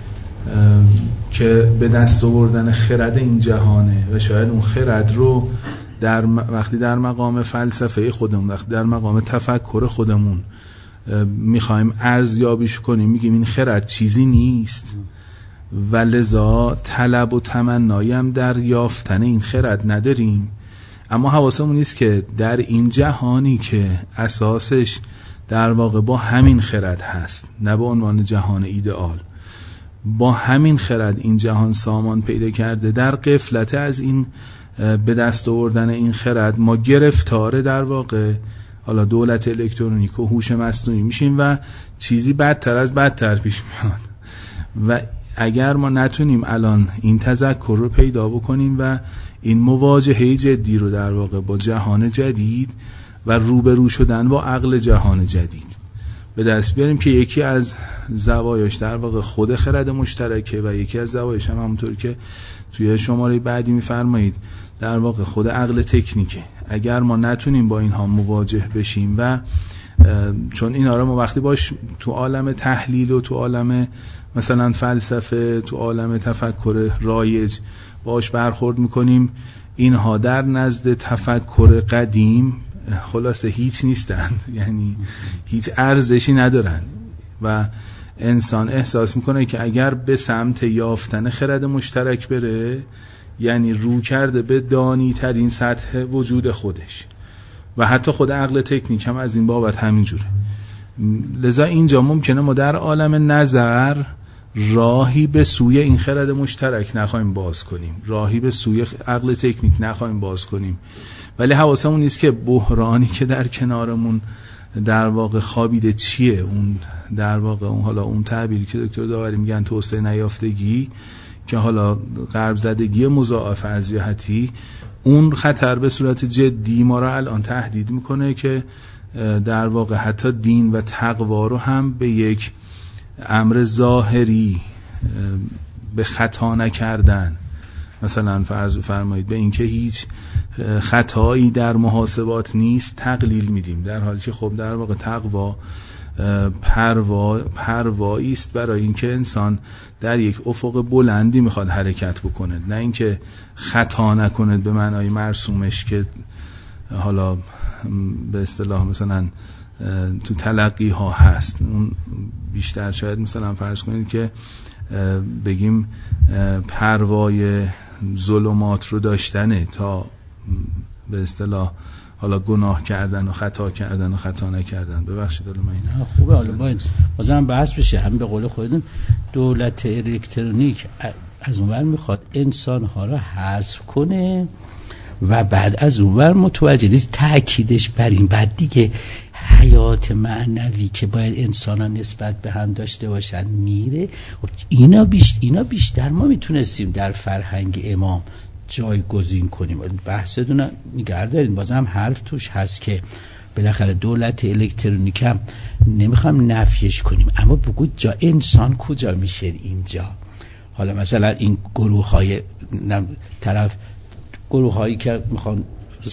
که به دست آوردن خرد این جهانه و شاید اون خرد رو وقتی در مقام فلسفه خودمون، وقتی در مقام تفکر خودمون میخوایم ارزیابیش کنیم، میگیم این خرد چیزی نیست و لذا طلب و تمنایی هم در یافتن این خرد نداریم. اما حواسمون نیست که در این جهانی که اساسش در واقع با همین خرد هست، نه به عنوان جهان ایدئال، با همین خرد این جهان سامان پیدا کرده، در غفلت از این به دست آوردن این خرد ما گرفتار در واقع حالا دولت الکترونیک و هوش مصنوعی میشیم و چیزی بدتر از بدتر پیش میاد. و اگر ما نتونیم الان این تذکر رو پیدا بکنیم و این مواجهه جدی رو در واقع با جهان جدید و روبرو شدن با عقل جهان جدید به دست بیاریم که یکی از زوایاش در واقع خود خرد مشترکه و یکی از زوایاش هم همونطور که توی شماره بعدی میفرمایید در واقع خود عقل تکنیکه. اگر ما نتونیم با اینها مواجه بشیم و چون اینا رو ما وقتی باش تو عالم تحلیل و تو عالم مثلا فلسفه، تو عالم تفکر رایج باش برخورد میکنیم، اینها در نزد تفکر قدیم خلاصه هیچ نیستن، یعنی هیچ ارزشی ندارن و انسان احساس میکنه که اگر به سمت یافتن خرد مشترک بره یعنی رو کرده به دانی ترین سطح وجود خودش و حتی خود عقل تکنیک هم از این بابت همین جوره. لذا اینجا ممکنه ما در عالم نظر راهی به سوی این خرد مشترک نخواهیم باز کنیم، راهی به سوی عقل تکنیک نخواهیم باز کنیم، ولی حواسمون نیست که بحرانی که در کنارمون در واقع خوابیده چیه. اون در واقع اون حالا اون تعبیری که دکتر داوری میگن توسعه نیافتگی، که حالا غرب زدگی مضاعف از جهتی، اون خطر به صورت جدی ما را الان تهدید میکنه که در واقع حتی دین و تقوا رو هم به یک امر ظاهری، به خطا نکردن، مثلا فرض فرمایید به اینکه هیچ خطایی در محاسبات نیست تقلیل میدیم، در حالی که خب در واقع تقوا پروایی است برای اینکه انسان در یک افق بلندی میخواد حرکت بکنه، نه اینکه خطا نکنه به معنای مرسومش که حالا به اصطلاح مثلا تو تلقی ها هست. اون بیشتر شاید مثلا فرض کنید که بگیم پروای ظلمات رو داشتنه تا به اصطلاح حالا گناه کردن و خطا کردن و خطا نکردن. ببخشید حالا من این خوبه، حالا باید بازم بحث بشه. هم به قول خودتون دولت الکترونیک از اونور میخواد انسان‌ها رو حذف کنه و بعد از اونور متوجه نیست تأکیدش بر این بعد دیگه حیات معنوی که باید انسان‌ها نسبت به هم داشته باشن میره. اینا بیشتر ما میتونستیم در فرهنگ امام جایگزین کنیم. بحثتون نگه دارین، بازم حرف توش هست که بالاخره دولت الکترونیک هم نمیخوام نفیش کنیم، اما بگوید جا انسان کجا میشه اینجا. حالا مثلا این گروه‌های گروه‌هایی که میخوان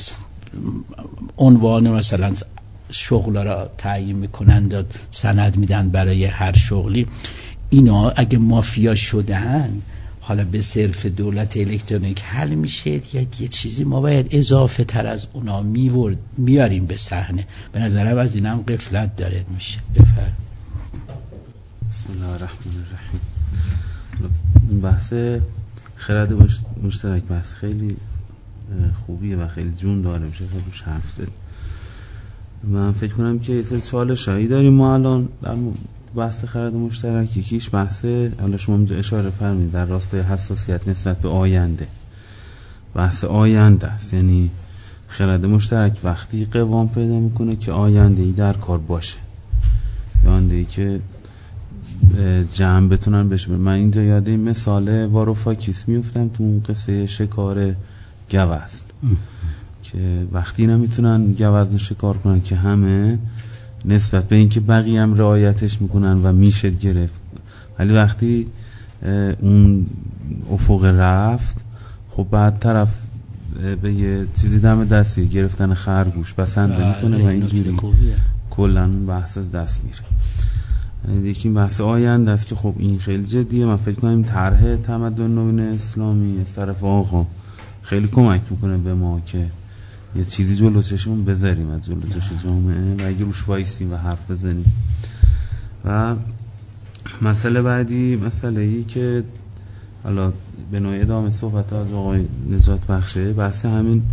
عنوان مثلا شغل را تعیین میکنن، داد سند میدن برای هر شغلی، اینا اگه مافیا شدن حالا به صرف دولت الکترونیک حل میشه یا یه چیزی ما باید اضافه تر از اونا میاریم به صحنه؟ به نظرم از اینم غفلت دارد میشه. بفرمایید. بسم الله الرحمن الرحیم. بحث خرد مشترک بحث خیلی خوبیه و خیلی جون داره، میشه روش حرف زد. من فکر کنم که یه سری چالشایی داریم ما الان در بحث خرد مشترک. یکیش بحث، حالا شما اینجا اشاره فرمودید، در راستای حساسیت نسبت به آینده، بحث آینده است. یعنی خرد مشترک وقتی قوام پیدا میکنه که آینده‌ای در کار باشه، آینده‌ای که جمع بتونن بشه. من اینجا یاد این مثال واروفاکیس میفتم تو اون قصه شکار گوزن که وقتی نمیتونن گوزن شکار کنن که همه نسبت به اینکه بقیه هم رعایتش میکنن و میشه گرفت، ولی وقتی اون افق رفت، خب بعد طرف به یه چیزی دم دستی گرفتن خرگوش بسنده میکنه و اینجوری کلا بحث از دست میره. یکی بحث آینده است که خب این خیلی جدیه. من فکر کنم طرح تمدن نوین اسلامی از طرف آقا خیلی کمک میکنه به ما که یه چیزی جلو چشمون بذاریم از جلو چشم جامعه و اگه روش وایسیم و حرف بزنیم. و مسئله بعدی، مسئله ای که حالا به نوع ادامه صحبت از آقای نجات بخشه، بحث همین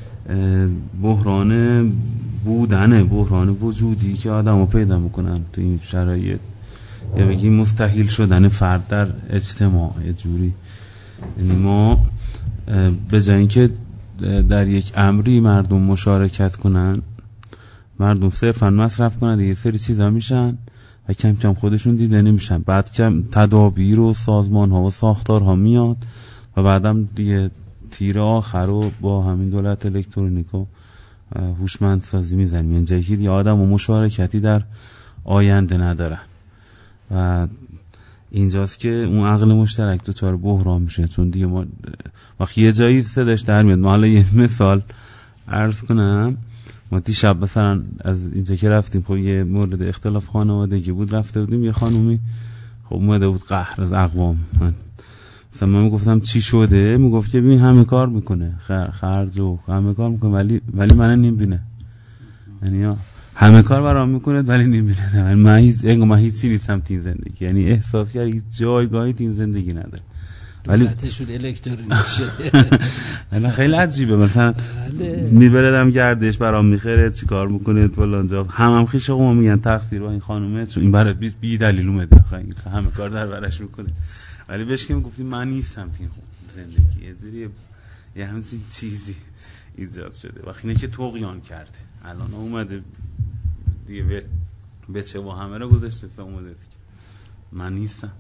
بحران بودنه، بحران وجودی که آدمو پیدا میکنن تو این شرایط، یا بگیم مستحیل شدن فرد در اجتماع یه جوری. یعنی ما به جای اینکه در یک امری مردم مشارکت کنن، مردم صرفا مصرف کنن، یه سری چیزا میشن و کم کم خودشون دیده نمیشن. بعد کم تدابیر و سازمان ها و ساختارها میاد و بعدم دیگه تیر آخر رو با همین دولت الکترونیک و هوشمند سازی میزنیم. یعنی جایی که دیگه آدم و مشارکتی در آینده ندارن و اینجاست که اون عقل مشترک دوچار بحران میشه. چون دیگه ما وقتی یه جایی صداش در میاد، ما حالا یه مثال عرض کنم، ما دیشب مثلا از اینجا که رفتیم، خب یه مورد اختلاف خانوادگی بود، رفته بودیم یه خانومی خب اومده بود قهر از اقوام، مثلا من میگفتم چی شده، میگفت که ببین همه کار میکنه، خرج و همه کار میکنه ولی من نمیبینه. یعنی همه کار برام میکنه ولی نمیبینه. من هیچ چیزی نیستم تین زندگی، یعنی احساس کرد هیچ جایگاهی تین زندگی نداره. ولی دولتشون الکترونیک شده. نه خیلی عجیبه. مثلا میبردم گردش برام میخره چیکار میکنه فلان جا، هم خیشه ما میگن تقصیر با این خانومه چون این برای بی دلیل اومده همه کار در برش میکنه. ولی بهش که گفتیم من نیستم تیم زندگی یه جوری یه همچین چیزی ایجاد شده. وقتی اینه که طغیان کرده الان اومده دیگه بچه و همه رو گذاشته تا اومده من نیستم.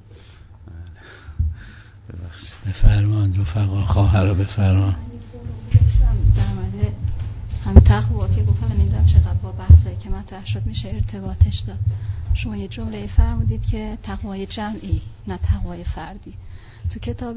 بفرمان رفقا خواهرا بفرمان. در مورد همین تقوا که گفت حالا نمیدونم چقدر با بحثایی که مطرح شد میشه ارتباطش داد. شما یه جمله فرمودید که تقوای جمعی نه تقوای فردی. تو کتاب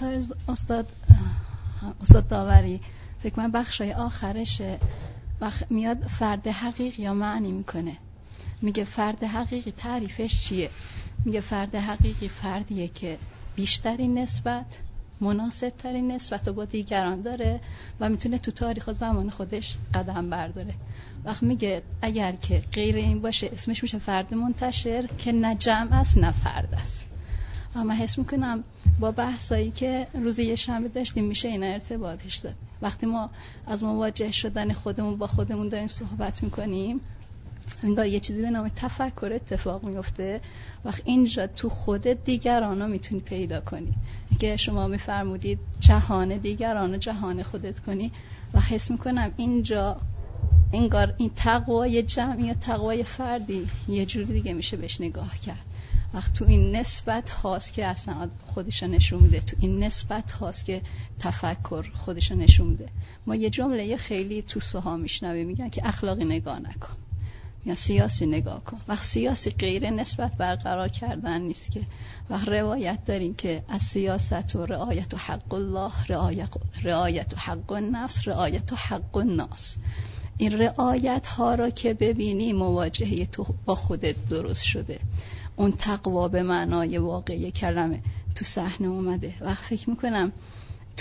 استاد داوری فکر من بخشای آخرشه میاد فرد حقیقی یا معنی میکنه. میگه فرد حقیقی تعریفش چیه؟ میگه فرد حقیقی فردیه که بیشترین نسبت، مناسب ترین نسبت رو با دیگران داره و میتونه تو تاریخ و زمان خودش قدم برداره. وقت میگه اگر که غیر این باشه اسمش میشه فرد منتشر که نه جمع است نه فرد است. اما حس میکنم با بحثایی که روز یه شنبه داشتیم میشه این ارتباطش داد. وقتی ما از مواجه شدن خودمون با خودمون داریم صحبت میکنیم انگار یه چیزی به نام تفکر اتفاق میفته. وقت اینجا تو خودت دیگران رو میتونی پیدا کنی که شما میفرمودید جهان دیگران رو جهان خودت کنی و حس میکنم اینجا انگار این تقوای جمعی یا تقوای فردی یه جور دیگه میشه بهش نگاه کرد. وقت تو این نسبت هاست که اصلا خودشو نشون میده، تو این نسبت هاست که تفکر خودشو نشون میده. ما یه جمله خیلی تو سوها میشنویم میگن که اخلاقی نگاه نکن یا سیاسی نگاه کن. وقت سیاسی غیر نسبت برقرار کردن نیست که وقت روایت داریم که از سیاست و رعایت و حق الله رعایت و حق النفس رعایت و حق الناس. این رعایت ها را که ببینی مواجهه تو با خودت درست شده. اون تقوا به معنای واقعی کلمه تو صحنه اومده. وقت فکر میکنم تو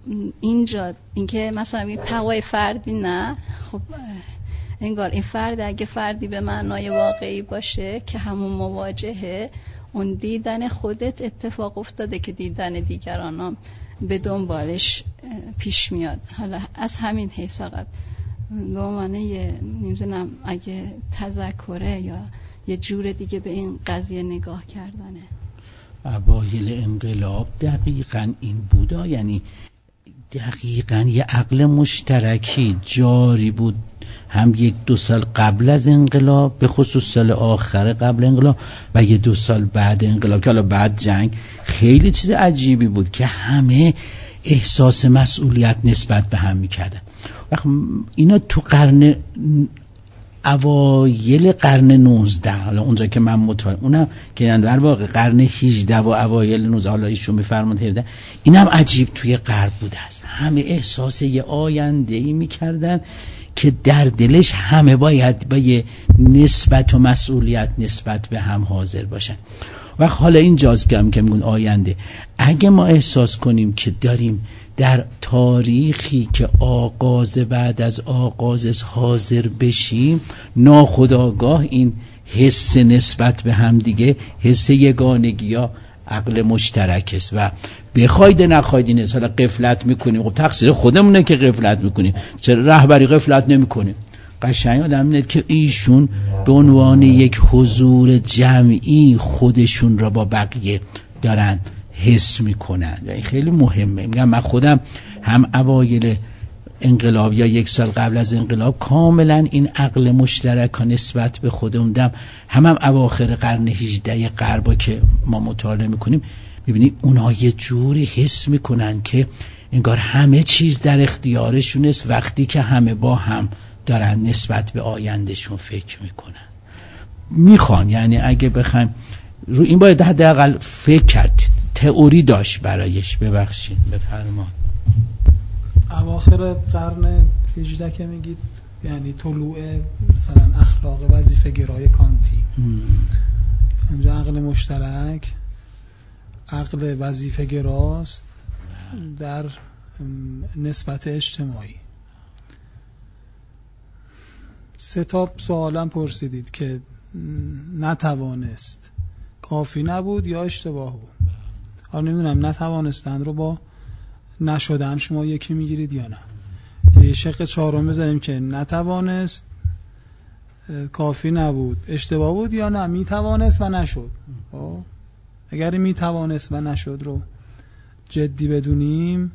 اینجا اینکه مثلا این تقوای فردی نه، خب انگار این فرد اگه فردی به معنای واقعی باشه که همون مواجهه اون دیدن خودت اتفاق افتاده که دیدن دیگران هم به دنبالش پیش میاد. حالا از همین حیث فقط به عنوان نمیدونم اگه تذکره یا یه جور دیگه به این قضیه نگاه کردنه. اوایل انقلاب دقیقاً این بودا، یعنی دقیقاً یه عقل مشترکی جاری بود، هم 1-2 سال قبل از انقلاب به خصوص سال آخر قبل انقلاب و 1-2 سال بعد انقلاب که حالا بعد جنگ. خیلی چیز عجیبی بود که همه احساس مسئولیت نسبت به هم میکردن. اینا تو قرن اوایل قرن 19 حالا اونجا که من مطالعه اونم که در واقع قرن 18 و اوایل 19 حالا ایشون میفرمایند اینم عجیب توی غرب بوده است. همه احساس یه آینده‌ای میکردن که در دلش همه باید با یه نسبت و مسئولیت نسبت به هم حاضر باشن. و حالا اینجاست که میگن آینده اگه ما احساس کنیم که داریم در تاریخی که آغاز بعد از آغاز حاضر بشیم، ناخودآگاه این حس نسبت به هم دیگه، حس یگانگی یا عقل مشترک است و بخواید نخواید این حالا غفلت میکنیم. خب تقصیر خودمونه که غفلت میکنیم. چرا رهبری غفلت نمیکنه؟ قشنگ آدم میاد که ایشون به عنوان یک حضور جمعی خودشون را با بقیه دارن حس میکنن. این خیلی مهمه. میگم من خودم هم اوایل انقلاب یا 1 سال قبل از انقلاب کاملا این عقل مشترک نسبت به خودم دم هم اواخر قرن 18 غربا که ما مطالعه میکنیم میبینیم اونها یه جوری حس میکنن که انگار همه چیز در اختیارشون است وقتی که همه با هم دارن نسبت به آیندهشون فکر میکنن میخوان. یعنی اگه بخوایم رو این باید حداقل فکر کرد، تئوری داشت برایش. ببخشید بفرمان. اواخر قرن 18 که میگید یعنی طلوع مثلا اخلاق وظیفه گرای کانتی. اونجا عقل مشترک، عقل وظیفه گراست در نسبت اجتماعی. 3 سوالم پرسیدید که نتوانست، کافی نبود یا اشتباه بود. حالا نمیدونم نتوانستن رو با نشدن شما یکی میگیرید یا نه. یه شق چهارم بذاریم که نتوانست کافی نبود، اشتباه بود یا نه میتوانست و نشد. اگر میتوانست و نشد رو جدی بدونیم،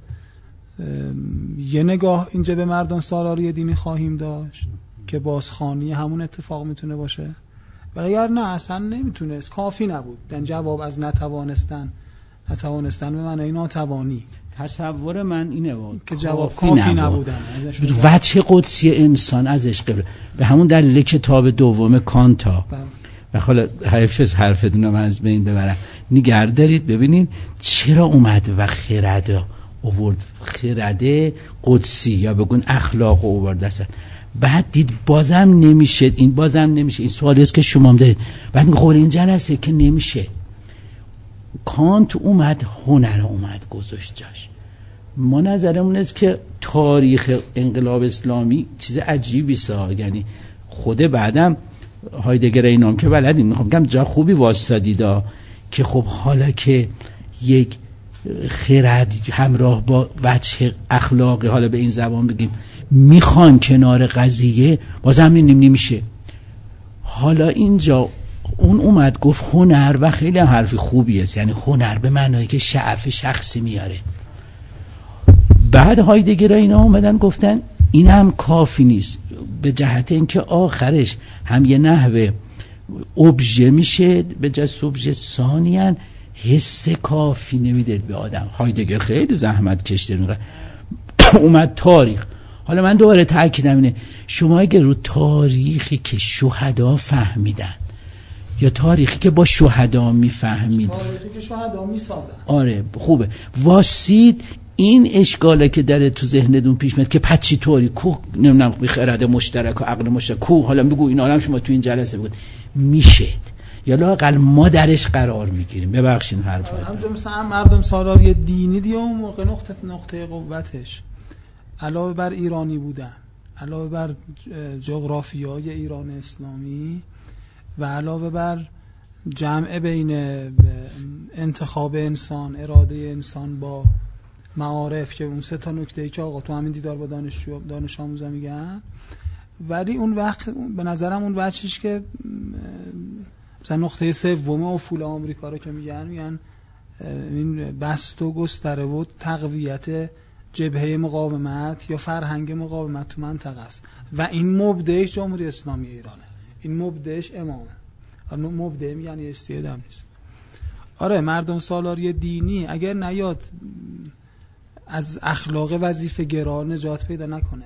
یه نگاه اینجا به مردم سالاری دینی خواهیم داشت که بازخوانی همون اتفاق میتونه باشه، و اگر نه اصلا نمیتونست، کافی نبود، یعنی جواب از نتوانستن به معنی ناتوانی. تصور من اینه بود که جواب کافی نبودن. وجه قدسی انسان ازش قبل به همون دلیل کتاب دوم کانتا و حالا حیفز حرفتون رو من از بین ببرم، نگه دارید ببینید چرا اومد و خرد آورد، خرد قدسی یا بگون اخلاق آورد است. بعد دید بازم نمیشه، این سوالی است که شما هم دارید. بعد میگه خب این جلسه که نمیشه، کانت اومد هنر اومد گذاشت جاش. ما نظرمون است که تاریخ انقلاب اسلامی چیز عجیبی سا، یعنی خود بعدم هایدگر اینام که بلدین، میخوام بگم جا خوبی واسطادیدا که خب حالا که یک خرد همراه با وجه اخلاقی، حالا به این زبان بگیم، میخوان کنار قضیه، بازم نمیشه. حالا اینجا اون اومد گفت هنر، و خیلی هم حرفی خوبی است، یعنی هنر به معنایی که شعف شخصی میاره. بعد هایدگر اینا اومدن گفتن این هم کافی نیست، به جهت اینکه آخرش هم یه نحوه ابژه میشه به جای ابژه، ثانیاً حس کافی نمیده به آدم. هایدگر خیلی زحمت کشیده اومد تاریخ. حالا من دوباره تاکیدم اینه، شما اگه رو تاریخی که شهدا فهمیدن یا تاریخی که با شهدا میفهمید، تاریخی که شهدا میسازن، آره خوبه، واسید این اشکاله که داره تو ذهنتون پیش میاد که پچی طوری کو نمیدونم خرد مشترک و عقل مشترک کو، حالا بگو این عالم شما تو این جلسه بگو میشه، یا لااقل ما درش قرار میگیریم. ببخشید حرفا همونجا مثلا مردم سالاری دینی دیگه اون موقع نقطه قوتش علاوه بر ایرانی بودن، علاوه بر جغرافیای ایران اسلامی و علاوه بر جمع بین انتخاب انسان، اراده انسان با معارف، که اون سه تا نکته‌ای که آقا تو همین دیدار با دانش آموزا میگن، ولی اون وقت به نظرم اون بچه‌ش که مثلا نقطه سوم افول آمریکا رو که میگن این بست و گستره و تقویت جبهه مقاومت یا فرهنگ مقاومت تو منطقه است و این مبدعش جمهوری اسلامی ایرانه، این مبدعش امامه. مبدع میگن یه استعدام نیست. آره مردم سالاری دینی اگر نیاد از اخلاق وظیفه گرا نجات پیدا نکنه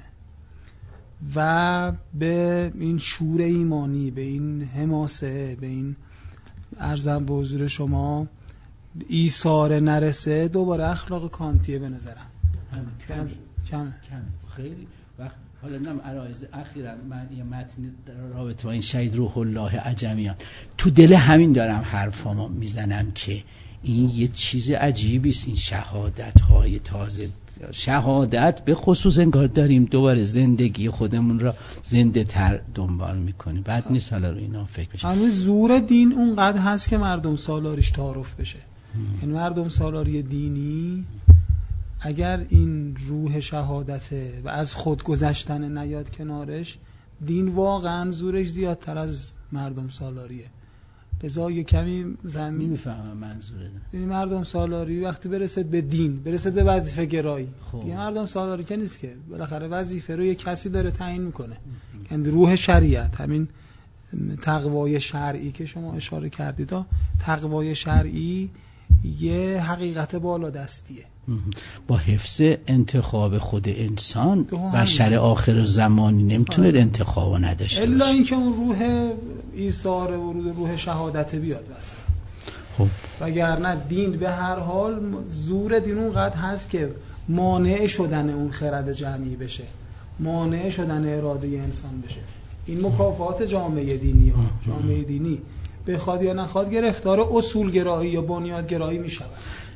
و به این شور ایمانی، به این حماسه، به این ارزم به حضور شما ایثار نرسه، دوباره اخلاق کانتیه به نظرم کم خیلی. وقت حالا نم عرایض اخیراً من یه متن رابطه با این شهید روح الله عجمیان تو دل همین دارم حرفامو میزنم که این یه چیز عجیبی است، این شهادت‌های تازه، شهادت به خصوص انگار داریم دوباره زندگی خودمون را زنده تر دنبال میکنیم. بعد نیست حالا رو اینا فکر بشه. هنوز زور دین اونقدر هست که مردم سالاریش تعارف بشه. این مردم سالاری دینی اگر این روح شهادته و از خود گذشتن نیاد کنارش، دین واقعا زورش زیادتر از مردم سالاریه. لذا یه کمی زمین میفهمم منظوره. این مردم سالاری وقتی برسد به دین، برسد به وظیفه گرایی، دیگه مردم سالاری که نیست که، بالاخره وظیفه رو یه کسی داره تعیین میکنه. یعنی روح شریعت، همین تقوای شرعی که شما اشاره کردید، تقوای شرعی یه حقیقت بالا دستیه با حفظ انتخاب خود انسان و شرع آخر زمانی نمیتونه انتخاب نداشته الا اینکه اون روح ایثار و روح شهادت بیاد واسه. خب وگرنه دین به هر حال زور دین اونقدر هست که مانع شدن اون خرد جمعی بشه، مانع شدن اراده انسان بشه. این مکافات جامعه دینی ها، جامعه دینی بخواد یا نخواد گرفتار اصول گرایی یا بنیاد گرایی میشود.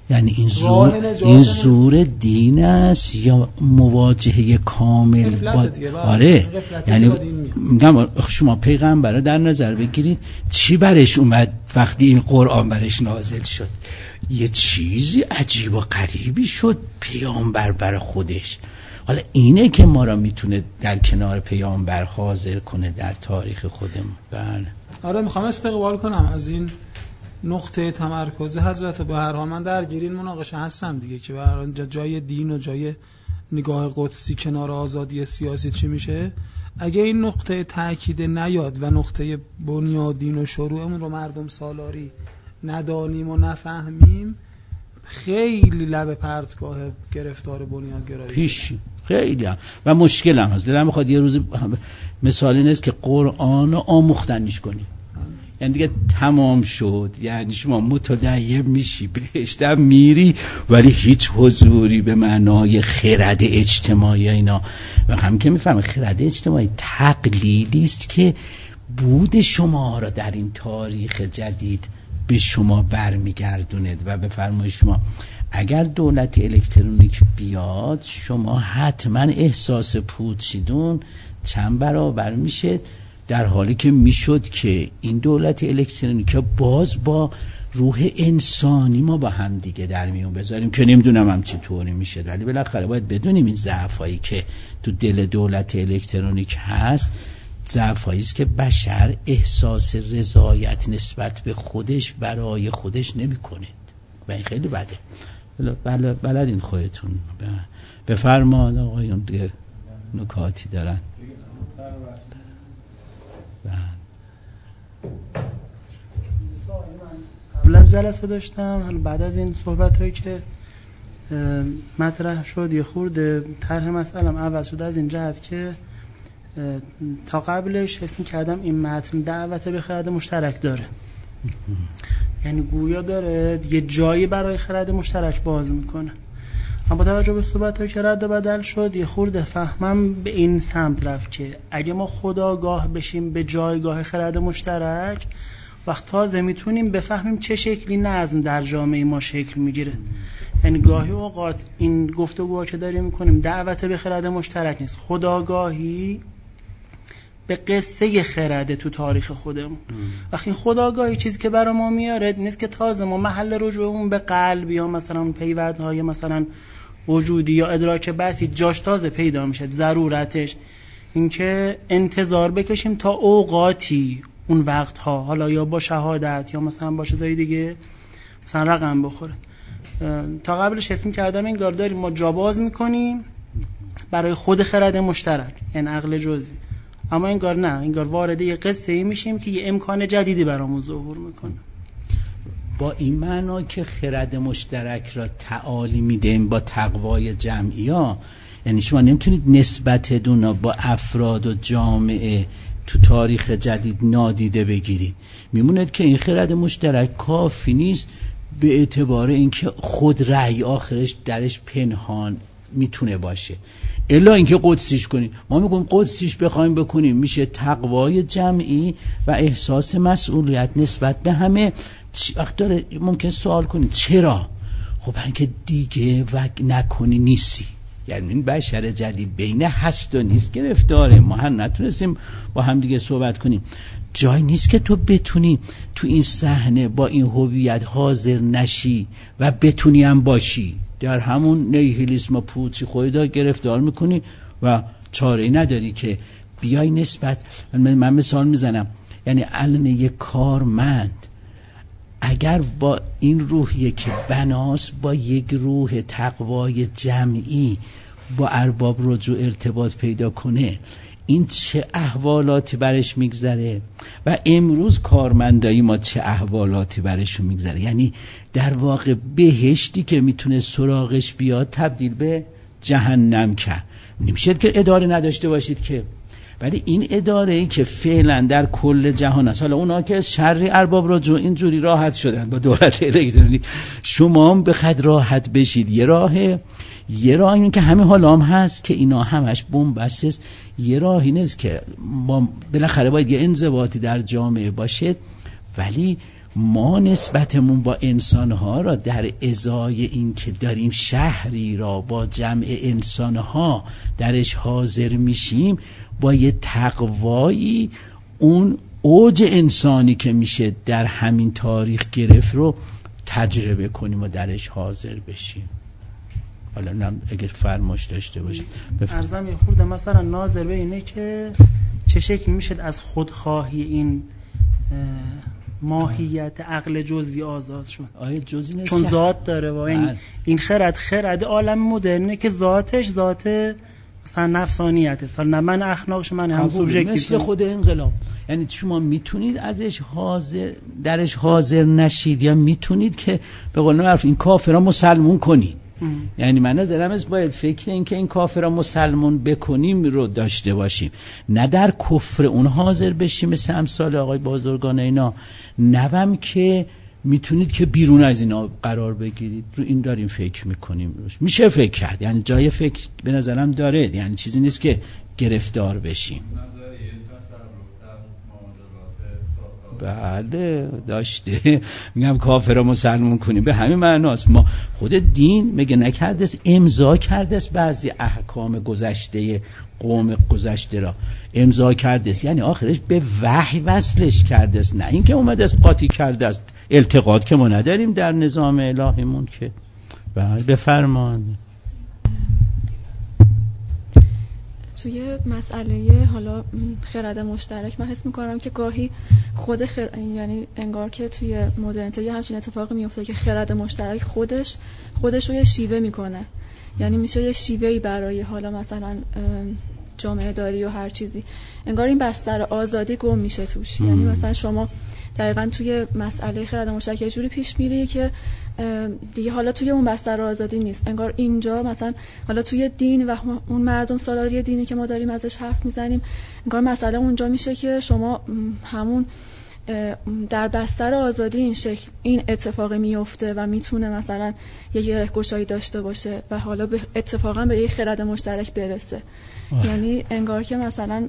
یعنی این زور دین است یا مواجهه کامل با آره، یعنی میگم شما پیغمبر رو در نظر بگیرید، چی برش اومد وقتی این قرآن برش نازل شد؟ یه چیزی عجیب و غریبی شد پیامبر برای خودش. حالا اینه که ما را میتونه در کنار پیامبر حاضر کنه در تاریخ خودمون. بله آره، میخوام استقبال کنم از این نقطه تمرکز حضرت. به هر حال من درگیر این مناقشه هستم دیگه که به هر حال جای دین و جای نگاه قدسی کنار آزادی سیاسی چی میشه. اگه این نقطه تاکید نیاد و نقطه بنیادین و شروعمون رو مردم سالاری ندانیم و نفهمیم، خیلی لب پرتگاه گرفتار بنیادگرایی پیش خیلی هم. و مشکل هم هست. دلم میخواد یه روز مثالی نیست که قرآن رو آموختنیش کنیم، یعنی دیگه تمام شد، یعنی شما متدین میشی بهشتم میری ولی هیچ حضوری به معنای خرد اجتماعی اینا. و هم که میفهمه خرد اجتماعی تقلیدی است که بود شما را در این تاریخ جدید به شما برمیگردوند. و به فرمای شما اگر دولت الکترونیک بیاد، شما حتما احساس پوچیدون چند برابر میشه، در حالی که میشد که این دولت الکترونیک باز با روح انسانی ما با هم دیگه در میون بذاریم، که نمیدونم هم چطوری میشه، ولی بالاخره باید بدونیم این ضعفایی که تو دل دولت الکترونیک هست ضعفایی است که بشر احساس رضایت نسبت به خودش برای خودش نمیکنه و این خیلی بده. بلدین خودتون. بفرمان آقایون دیگه نکاتی دارن. قبل از جلسه داشتم، بعد از این صحبت هایی که مطرح شد یه خورده طرح مسئله‌ام عوض شد از این جهت که تا قبلش حس می‌کردم این متن دعوت به خرد مشترک داره، یعنی گویا داره یه جایی برای خرد مشترک باز میکنه. اما با توجه به صحبت‌هایی که رد و بدل شد یه خورده فهمم به این سمت رفت که اگه ما خودآگاه بشیم به جایگاه خرد مشترک، وقت تازه میتونیم بفهمیم چه شکلی نظم در جامعه ما شکل میگیره. یعنی گاهی اوقات این گفتگوها که داریم میکنیم دعوت به خرد مشترک نیست، خودآگاهی به قصه خرده تو تاریخ خودمون. وقتی خودآگاهی چیزی که برای ما میاره نیست که تازه ما محل رجوعمون به قلب یا مثلا پیوندهای مثلا وجودی یا ادراک بسی جاش تازه پیدا میشه. ضرورتش این که انتظار بکشیم تا اوقاتی اون وقتها، حالا یا با شهادت یا مثلا با چیزای دیگه مثلا رقم بخوره. تا قبلش اسم کردم انگار داریم ما جا باز میکنیم برای خود خرد مشترک، یعنی عقل جزئی. اما انگار نه، انگار وارد یه قصه ای میشیم که یه امکان جدیدی برامون ظهور میکنه. با این معنا که خرد مشترک را تعالی میدیم با تقوای جمعی ها، یعنی شما نمیتونید نسبتتون رو با افراد و جامعه تو تاریخ جدید نادیده بگیرید. میموند که این خرد مشترک کافی نیست به اعتبار اینکه خود رأی آخرش درش پنهان میتونه باشه، الا اینکه قدسیش کنیم. ما میگیم قدسیش بخوایم بکنیم میشه تقوای جمعی و احساس مسئولیت نسبت به همه. وقت داره ممکن سوال کنید چرا؟ خب برای اینکه دیگه نکنی نیستی. یعنی این بشر جدید بین هست و نیست گرفتاره. ما هم نتونستیم با هم دیگه صحبت کنیم. جای نیست که تو بتونی تو این صحنه با این هویت حاضر نشی و بتونی هم باشی. در همون نیهیلیسم و پوچی خودت گرفتار میکنی و چاره‌ای نداری که بیای نسبت. من مثال میزنم، یعنی الان یک کارمند اگر با این روحیه که بناس با یک روح تقوای جمعی با ارباب رجوع ارتباط پیدا کنه، این چه احوالاتی برش میگذره و امروز کارمندایی ما چه احوالاتی برشون میگذره. یعنی در واقع بهشتی که میتونه سراغش بیاد تبدیل به جهنم کرد. نمیشه که اداره نداشته باشید که، ولی این اداره‌ای که فعلا در کل جهان است، حالا اونا که شر ارباب رجوع اینجوری راحت شدن با دولت الکترونیک، شما هم بخواد راحت بشید. یه راه این که همه حالا هم هست که اینا همش بن‌بست است. یه راه این است که ما بالاخره باید یه انضباطی در جامعه باشه، ولی ما نسبتمون با انسانها را در ازای این که داریم شهری را با جمع انسانها درش حاضر میشیم، با یه تقوایی اون اوج انسانی که میشه در همین تاریخ گرفت رو تجربه کنیم و درش حاضر بشیم. حالا اگه فرماش داشته باشید ارزم یه خورده مثلا ناظر به اینه که چه شکل میشه از خودخواهی این ماهیت عقل جزئی آزاد شد. آیا جزئی نیست چون ذات داره و این خرد عالم مدرنه که ذاتش ذات مثلا نفسانیته، مثلا من اخلاقش من هم سوبژکتیو، مثل خود انقلاب. یعنی شما میتونید ازش درش حاضر نشید یا میتونید که به قول معروف این کافرها مسلمون کنید. یعنی من نظرم است باید فکر این که این کافرها مسلمون بکنیم رو داشته باشیم، نه در کفر اون حاضر بشیم مثل امثال آقای بازرگان اینا. نوام که میتونید که بیرون از اینا قرار بگیرید. رو این داریم فکر میکنیم، روش میشه فکر کرد، یعنی جای فکر به نظرم داره، یعنی چیزی نیست که گرفتار بشیم. بله داشته، میگم کافر مسلمون کنیم به همین معناست. ما خود دین میگه نکرده امضا کرده است، بعضی احکام گذشته قوم گذشته را امضا کرده است، یعنی آخرش به وحی وصلش کرده است، نه اینکه اومده است قاطی کرده است. التقاط که ما نداریم در نظام الهیمون که. بله بفرمان. توی مسئله حالا خرد مشترک من حس میکنم که گاهی خود یعنی انگار که توی مدرنیته یه همچین اتفاقی میفته که خرد مشترک خودش رو یه شیوه میکنه، یعنی میشه یه شیوهی برای حالا مثلا جامعه داری و هر چیزی. انگار این بستر آزادی گم میشه توش. یعنی مثلا شما دقیقاً توی مسئله خرد مشترک یه جوری پیش میری که دیگه حالا توی اون بستر آزادی نیست. انگار اینجا مثلا حالا توی دین و اون مردم سالاری دینی که ما داریم ازش حرف میزنیم، انگار مسئله اونجا میشه که شما همون در بستر آزادی این شکل این اتفاق میفته و میتونه مثلا یه گره‌گشایی داشته باشه و حالا اتفاقا به یه خرد مشترک برسه. یعنی انگار که مثلا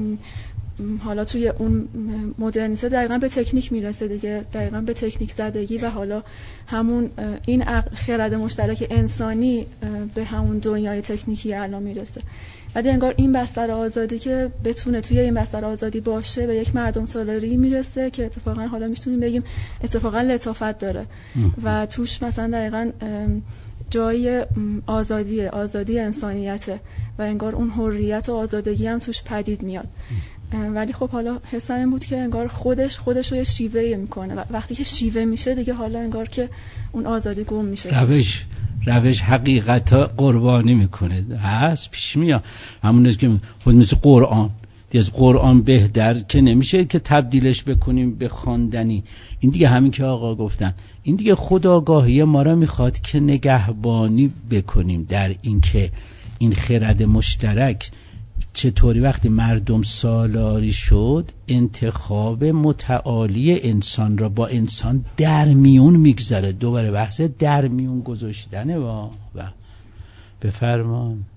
حالا توی اون مدرنیته دقیقاً به تکنیک میرسه دیگه، دقیقاً به تکنیک زدگی و حالا همون این خرد مشترک انسانی به همون دنیای تکنیکی الان میرسه. ولی انگار این بستر آزادی که بتونه توی این بستر آزادی باشه به یک مردم سالاری میرسه که اتفاقاً حالا میتونیم بگیم اتفاقاً لطافت داره و توش مثلا دقیقاً جای آزادی انسانیته و انگار اون حریت و آزادگی هم توش پدید میاد. ولی خب حالا حسم این بود که انگار خودش رو یه شیوه میکنه و وقتی که شیوه میشه دیگه حالا انگار که اون آزادی گم میشه. روش حقیقت قربانی میکنه، هست پیش میاد. همونست که خود مثل قرآن دیگه، از قرآن بهتر که نمیشه که تبدیلش بکنیم به خواندنی. این دیگه همین که آقا گفتن، این دیگه خودآگاهی ما را میخواد که نگهبانی بکنیم در این که این خرد مشترک چطوری وقتی مردم سالاری شد انتخاب متعالی انسان را با انسان در میون میگذاره. دوباره بحث در میون گذاشتنه. و بفرمان.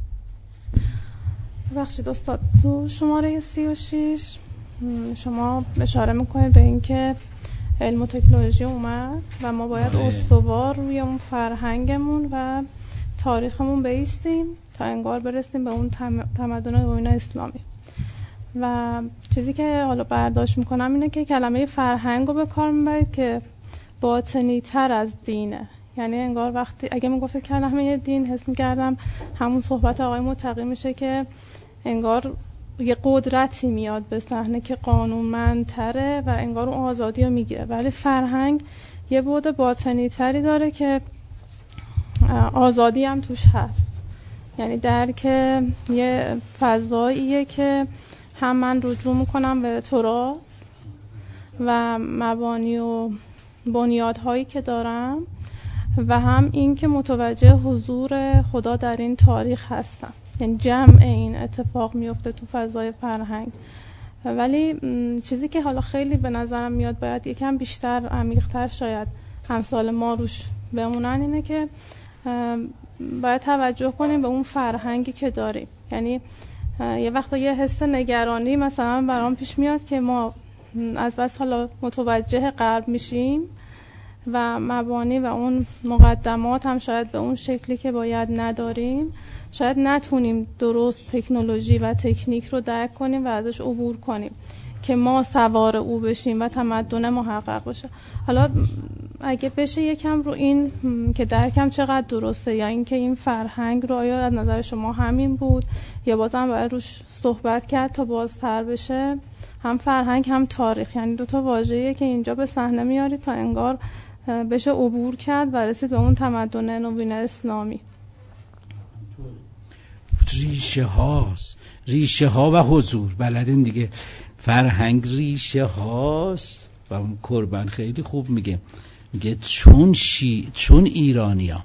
بخشید استاد، تو شماره 36 شما اشاره میکنید به اینکه علم و تکنولوژی اومد و ما باید استوار روی اون فرهنگمون و تاریخمون بایستیم تا انگار برسیم به اون تمدن دنیای اسلامی. و چیزی که حالا برداشت میکنم اینه که کلمه فرهنگ رو به کار میبرید که باطنی تر از دینه. یعنی انگار وقتی اگه میگفت کلمه دین حس میکردم همون صحبت آقای متقی میشه که انگار یه قدرتی میاد به صحنه که قانونمندتره و انگار اون آزادی رو میگیره. ولی فرهنگ یه بعد باطنی تری داره که آزادی هم توش هست. یعنی درک یه فضاییه که هم من رجوع میکنم به تراث و مبانی و بنیادهایی که دارم و هم این که متوجه حضور خدا در این تاریخ هستم. یعنی جمع این اتفاق میفته تو فضای فرهنگ. ولی چیزی که حالا خیلی به نظرم میاد باید یکم بیشتر عمیق‌تر شاید همسال ما روش بمونن اینه که باید توجه کنیم به اون فرهنگی که داریم. یعنی یه وقتا یه حس نگرانی مثلا برام پیش میاد که ما از بس حالا متوجه غرب میشیم و مبانی و اون مقدمات هم شاید به اون شکلی که باید نداریم، شاید نتونیم درست تکنولوژی و تکنیک رو درک کنیم و ازش عبور کنیم که ما سوار او بشیم و تمدن محقق باشه. حالا اگه بشه یکم رو این که درکم چقدر درسته، یا اینکه این فرهنگ رو آیا از نظر شما همین بود یا بازم باید روش صحبت کرد تا بازتر بشه، هم فرهنگ هم تاریخ، یعنی دوتا واژه‌ایه که اینجا به صحنه میارید تا انگار بشه عبور کرد و رسید به اون تمدن نوین اسلامی. ریشه ها و حضور بلدین دیگه. فرهنگ ریشه هاست و اون قربان خیلی خوب میگه چون ایرانی‌ها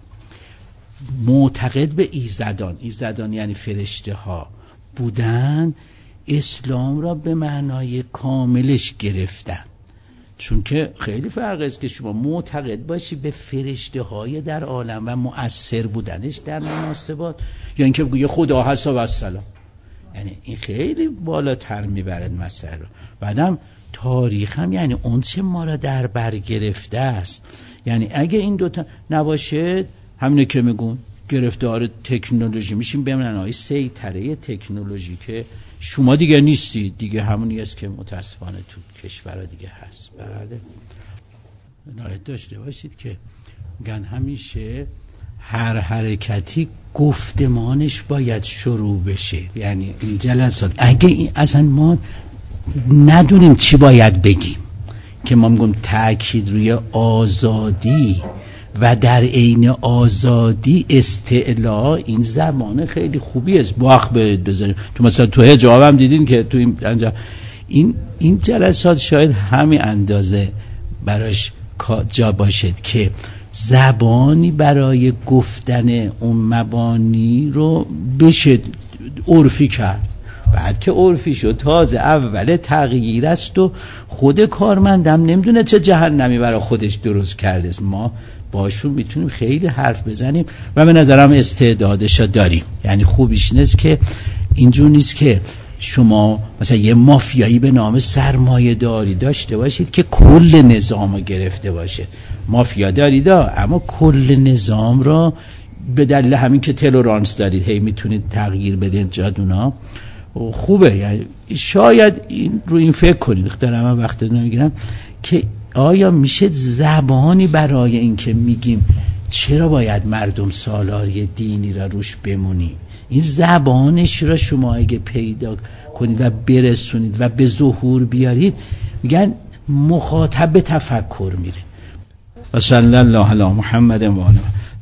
معتقد به ایزدان یعنی فرشته ها بودن، اسلام را به معنای کاملش گرفتن. چون که خیلی فرق است که شما معتقد باشی به فرشته های در عالم و مؤثر بودنش در مناسبات، یا اینکه بگی خدا هست و السلام. یعنی این خیلی بالاتر میبرد مسئله رو. بعدم تاریخ هم یعنی اون چه ما را در بر گرفته است. یعنی اگه این دوتا نباشه، همینه که میگون گرفتار تکنولوژی میشیم، به معنای سیطره تکنولوژی که شما دیگه نیستی، دیگه همونی است که متاسفانه تو کشورها دیگه هست. بله عنایت داشته باشید که میگن همیشه هر حرکتی گفتمانش باید شروع بشه. یعنی این جلسات اگه اصلا ما ندونیم چی باید بگیم، که ما میگم تأکید روی آزادی و در عین آزادی استعلا، این زبان خیلی خوبی است. باخ بذاریم تو مثلا تو حجاب هم دیدین که تو این جلسات شاید همین اندازه براش جا باشد که زبانی برای گفتن اون مبانی رو بشه عرفی کرد. بعد که عرفی شد تازه اول تغییر است و خود کارمندم نمیدونه چه جهنمی برای خودش درست کرده است. ما باشون میتونیم خیلی حرف بزنیم و به نظرم استعدادش داریم. یعنی خوبیش نیست که اینجور نیست که شما مثلا یه مافیایی به نام سرمایه داری داشته باشید که کل نظام رو گرفته باشه. مافیا دارید اما کل نظام را به دلیل همین که تلورانس دارید هی میتونید تغییر بدین جادونا. خوبه. یعنی شاید رو این فکر کنید، دارم من وقت نمیگیرم، که آیا میشه زبانی برای این که میگیم چرا باید مردم سالاری دینی را روش بمونیم، این زبانش را شما اگه پیدا کنید و برسونید و به ظهور بیارید، میگن مخاطب به تفکر میره. و صلی الله علی محمد و آله